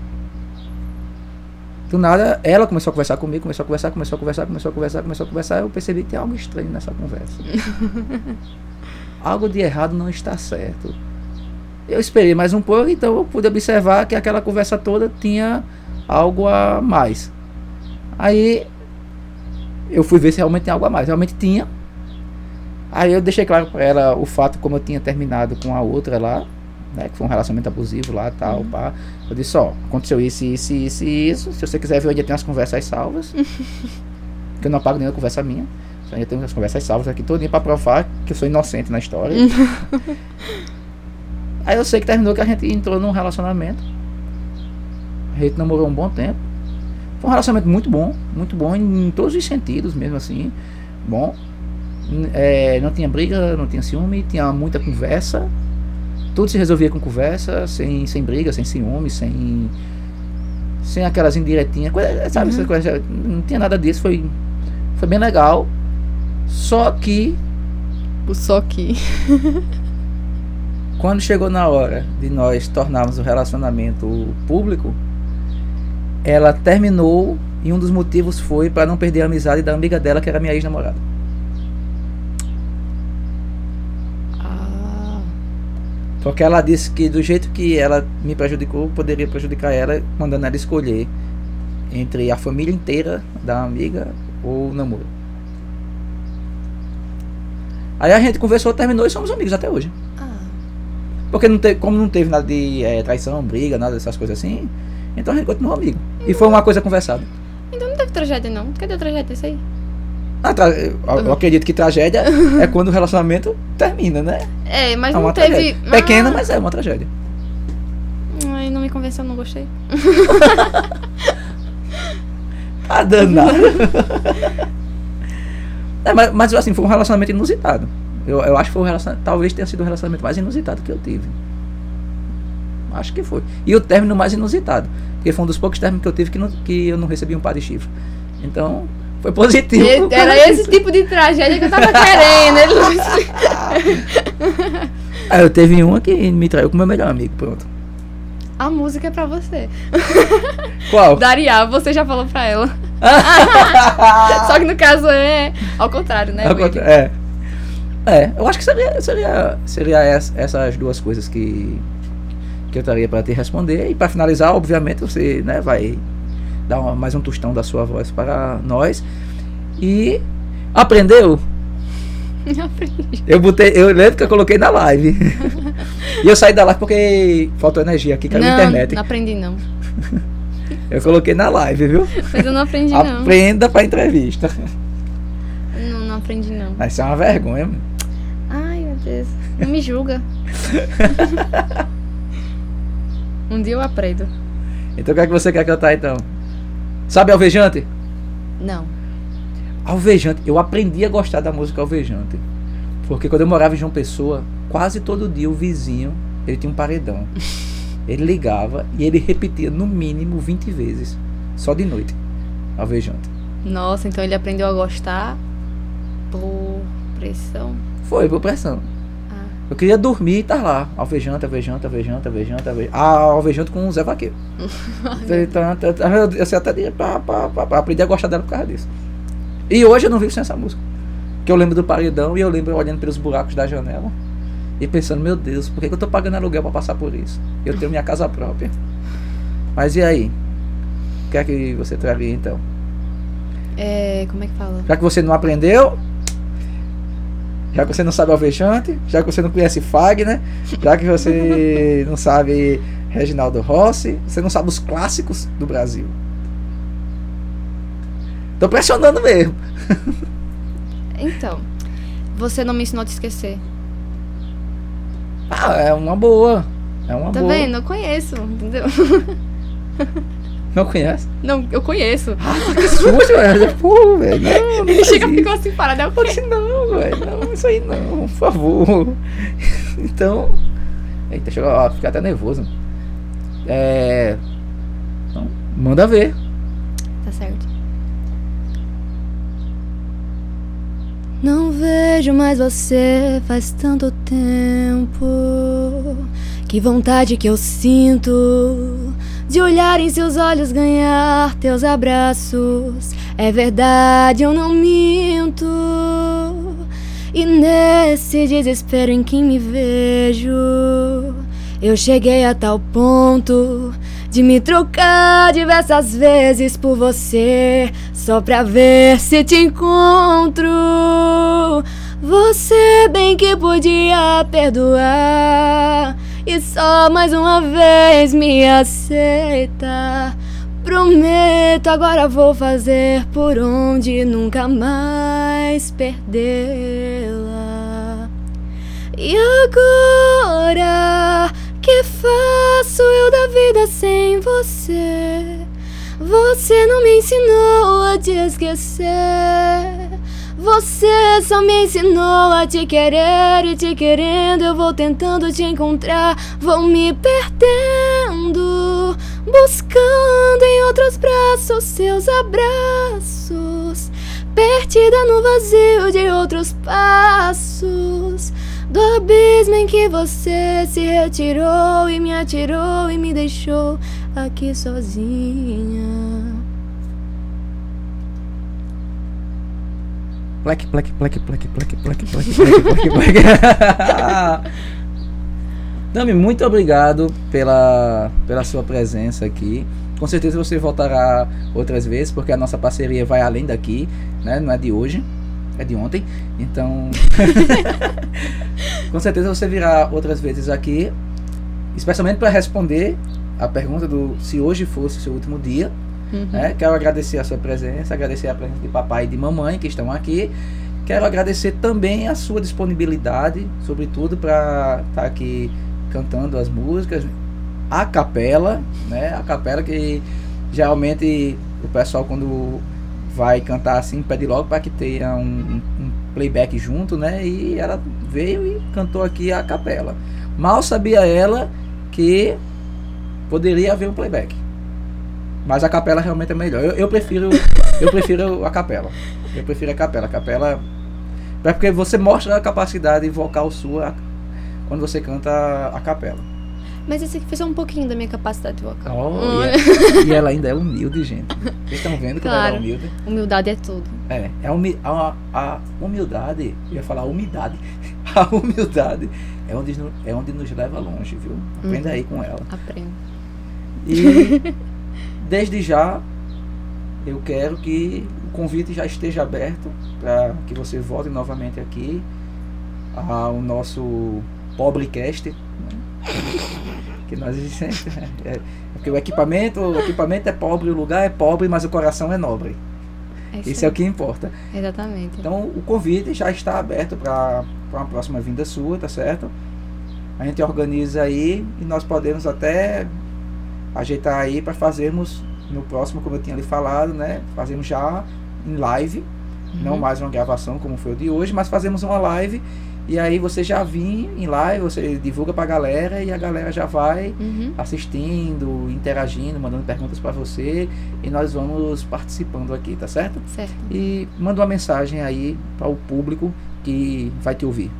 do nada ela começou a conversar comigo, começou a conversar, eu percebi que tem algo estranho nessa conversa. Algo de errado não está certo. Eu esperei mais um pouco, então eu pude observar que aquela conversa toda tinha algo a mais. Aí eu fui ver se realmente tem algo a mais. Realmente tinha. Aí eu deixei claro para ela o fato como eu tinha terminado com a outra lá, né, que foi um relacionamento abusivo lá, tal, pá. Eu disse, ó, aconteceu isso. Se você quiser ver, eu ainda tenho as conversas salvas. Que eu não apago nenhuma conversa minha. Eu ainda tenho as conversas salvas aqui todinha pra provar que eu sou inocente na história. Aí eu sei que terminou que a gente entrou num relacionamento. A gente namorou um bom tempo. Foi um relacionamento muito bom em todos os sentidos, mesmo assim. Bom. Não tinha briga, não tinha ciúme, tinha muita conversa. Tudo se resolvia com conversa, sem briga, sem ciúme, sem aquelas indiretinhas, sabe? Essas coisas, não tinha nada disso, foi bem legal. Só que quando chegou na hora de nós tornarmos o relacionamento público, ela terminou e um dos motivos foi para não perder a amizade da amiga dela, que era minha ex-namorada. Porque ela disse que do jeito que ela me prejudicou, poderia prejudicar ela, mandando ela escolher entre a família inteira da amiga ou o namoro. Aí a gente conversou, terminou e somos amigos até hoje. Porque como não teve nada de traição, briga, nada dessas coisas assim, então a gente continuou amigo. E foi uma coisa conversada. Então não teve tragédia não? Cadê a tragédia isso aí? Eu acredito que tragédia é quando o relacionamento termina, né? Mas não teve... Tragédia. Pequena, mas é uma tragédia. Ai, não me convenceu, não gostei. Tá danado. Mas assim, foi um relacionamento inusitado. Eu acho que foi um relacionamento, talvez tenha sido o relacionamento mais inusitado que eu tive. Acho que foi. E o término mais inusitado. Porque foi um dos poucos términos que eu tive que eu não recebi um par de chifre. Então... foi positivo. Era esse tipo de tragédia que eu tava querendo. Eu teve uma que me traiu com meu melhor amigo, pronto. A música é pra você. Qual? Daria, você já falou pra ela. Só que no caso é ao contrário, né? Eu acho que seria essas duas coisas que eu estaria pra te responder. E pra finalizar, obviamente, você, né, vai dar mais um tostão da sua voz para nós. E aprendeu? Aprendi. Eu lembro que eu coloquei na live. E eu saí da live porque faltou energia aqui, caiu a internet. Não aprendi não. Eu coloquei na live, viu? Mas eu não aprendi não. Aprenda pra entrevista. Não aprendi não. Vai ser uma vergonha. Ai, meu Deus. Não me julga. Um dia eu aprendo. Então o que é que você quer cantar então? Sabe Alvejante? Não. Alvejante, eu aprendi a gostar da música Alvejante. Porque quando eu morava em João Pessoa, quase todo dia o vizinho, ele tinha um paredão. Ele ligava e ele repetia no mínimo 20 vezes, só de noite, Alvejante. Nossa, então ele aprendeu a gostar por pressão? Foi, por pressão. Eu queria dormir e tá lá, Alvejante. Alvejante com o Zé Vaqueiro. Eu sei até pra aprender a gostar dela por causa disso. E hoje eu não vivo sem essa música. Que eu lembro do paredão e eu lembro olhando pelos buracos da janela e pensando, meu Deus, por que eu tô pagando aluguel pra passar por isso? Eu tenho minha casa própria. Mas e aí? O que é que você traria então? Como é que fala? Já que você não aprendeu, já que você não sabe Alvejante, já que você não conhece Fagner, já que você não sabe Reginaldo Rossi, você não sabe os clássicos do Brasil. Tô pressionando mesmo. Então, você não me ensinou a te esquecer. É uma boa. Tá vendo? Eu conheço, entendeu? Não conhece? Não, eu conheço. Que susto, velho. Pô, velho. Não Ele faz chega e isso. ficou assim parado. É o quê? Não, velho. Não, isso aí não, por favor. Então. Eita, chegou. Ó, fica até nervoso. Então, manda ver. Tá certo. Não vejo mais você faz tanto tempo. Que vontade que eu sinto de olhar em seus olhos, ganhar teus abraços. É verdade, eu não minto. E nesse desespero em que me vejo, eu cheguei a tal ponto de me trocar diversas vezes por você, só pra ver se te encontro. Você bem que podia perdoar e só mais uma vez me aceita. Prometo, agora vou fazer por onde nunca mais perdê-la. E agora, que faço eu da vida sem você? Você não me ensinou a te esquecer. Você só me ensinou a te querer, e te querendo eu vou tentando te encontrar. Vou me perdendo, buscando em outros braços seus abraços, perdida no vazio de outros passos, do abismo em que você se retirou e me atirou e me deixou aqui sozinha. Plaque. Dami, muito obrigado pela sua presença aqui. Com certeza você voltará outras vezes, porque a nossa parceria vai além daqui, né? Não é de hoje, é de ontem. Então, com certeza você virá outras vezes aqui, especialmente para responder a pergunta do se hoje fosse o seu último dia. Né? Quero agradecer a sua presença, agradecer a presença de papai e de mamãe que estão aqui. Quero agradecer também a sua disponibilidade, sobretudo para estar aqui cantando as músicas a capela, né? A capela que geralmente o pessoal quando vai cantar assim pede logo para que tenha um playback junto, né? E ela veio e cantou aqui a capela. Mal sabia ela que poderia haver um playback. Mas a capela realmente é melhor. Eu prefiro a capela. Eu prefiro a capela. A capela é porque você mostra a capacidade vocal sua quando você canta a capela. Mas esse aqui foi só um pouquinho da minha capacidade vocal. E ela ainda é humilde, gente. Vocês estão vendo que ela é humilde? Humildade é tudo. A humildade, eu ia falar umidade. A humildade é onde nos leva longe, viu? Aprenda aí com ela. Aprendo. E desde já, eu quero que o convite já esteja aberto para que você volte novamente aqui ao nosso Pobrecast, né? Que nós porque o equipamento é pobre, o lugar é pobre, mas o coração é nobre. Isso é o que importa. Exatamente. Então o convite já está aberto para uma próxima vinda sua, tá certo? A gente organiza aí e nós podemos até ajeitar aí para fazermos no próximo, como eu tinha lhe falado, né? Fazemos já em live, não mais uma gravação como foi o de hoje, mas fazemos uma live e aí você já vem em live, você divulga pra galera e a galera já vai assistindo, interagindo, mandando perguntas para você e nós vamos participando aqui, tá certo? Certo. E manda uma mensagem aí para o público que vai te ouvir.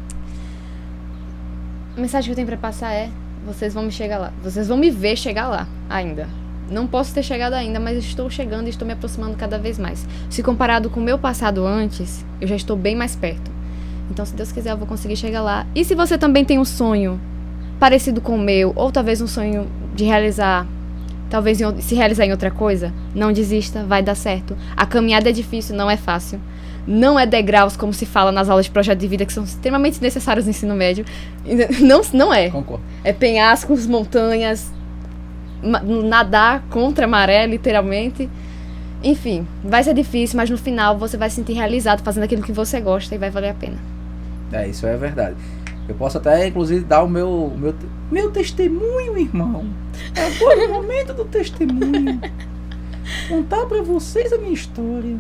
A mensagem que eu tenho para passar é: vocês vão me chegar lá. Vocês vão me ver chegar lá ainda. Não posso ter chegado ainda, mas estou chegando e estou me aproximando cada vez mais. Se comparado com o meu passado antes, eu já estou bem mais perto. Então, se Deus quiser, eu vou conseguir chegar lá. E se você também tem um sonho parecido com o meu, ou talvez um sonho de realizar, talvez se realizar em outra coisa, não desista, vai dar certo. A caminhada é difícil, não é fácil. Não é degraus, como se fala nas aulas de projeto de vida, que são extremamente necessários no ensino médio. Não é. Concordo. É penhascos, montanhas, nadar contra a maré, literalmente. Enfim, vai ser difícil, mas no final você vai se sentir realizado fazendo aquilo que você gosta e vai valer a pena. Isso é verdade. Eu posso até, inclusive, dar o meu testemunho, irmão. Agora é o momento do testemunho. Contar pra vocês a minha história.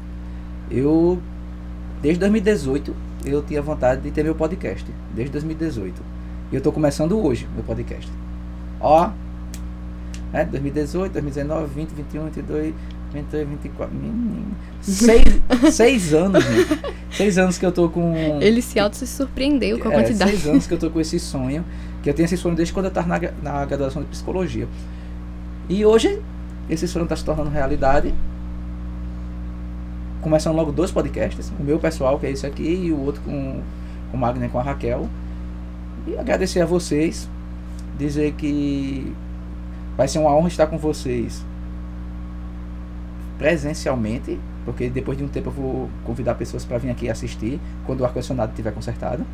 Desde 2018, eu tinha vontade de ter meu podcast. Desde 2018. E eu tô começando hoje, meu podcast. Ó. 2018, 2019, 20, 21, 22, 23, 24. 6 anos, gente. 6 anos que eu tô com... Ele se surpreendeu com a quantidade. 6 anos que eu tô com esse sonho. Que eu tenho esse sonho desde quando eu tava na graduação de psicologia. E hoje, esse sonho tá se tornando realidade. Começando logo 2 podcasts. O meu pessoal, que é esse aqui, e o outro com o Magno e com a Raquel. E agradecer a vocês. Dizer que vai ser uma honra estar com vocês presencialmente, porque depois de um tempo eu vou convidar pessoas para vir aqui assistir quando o ar-condicionado estiver consertado.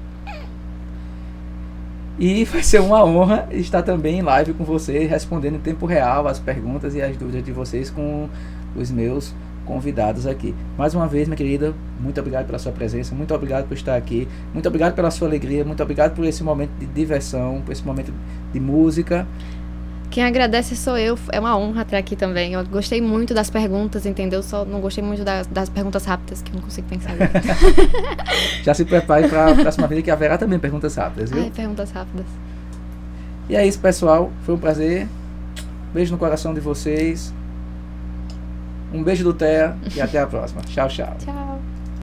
E vai ser uma honra estar também em live com vocês, respondendo em tempo real as perguntas e as dúvidas de vocês com os meus convidados aqui. Mais uma vez, minha querida, muito obrigado pela sua presença, muito obrigado por estar aqui, muito obrigado pela sua alegria, muito obrigado por esse momento de diversão, por esse momento de música. Quem agradece sou eu, é uma honra estar aqui também. Eu gostei muito das perguntas, entendeu? Só não gostei muito das perguntas rápidas, que eu não consigo pensar. Já se prepare para a próxima vez que haverá também perguntas rápidas, viu? Perguntas rápidas. E é isso, pessoal. Foi um prazer. Beijo no coração de vocês. Um beijo do Thea e até a próxima. Tchau, tchau. Tchau.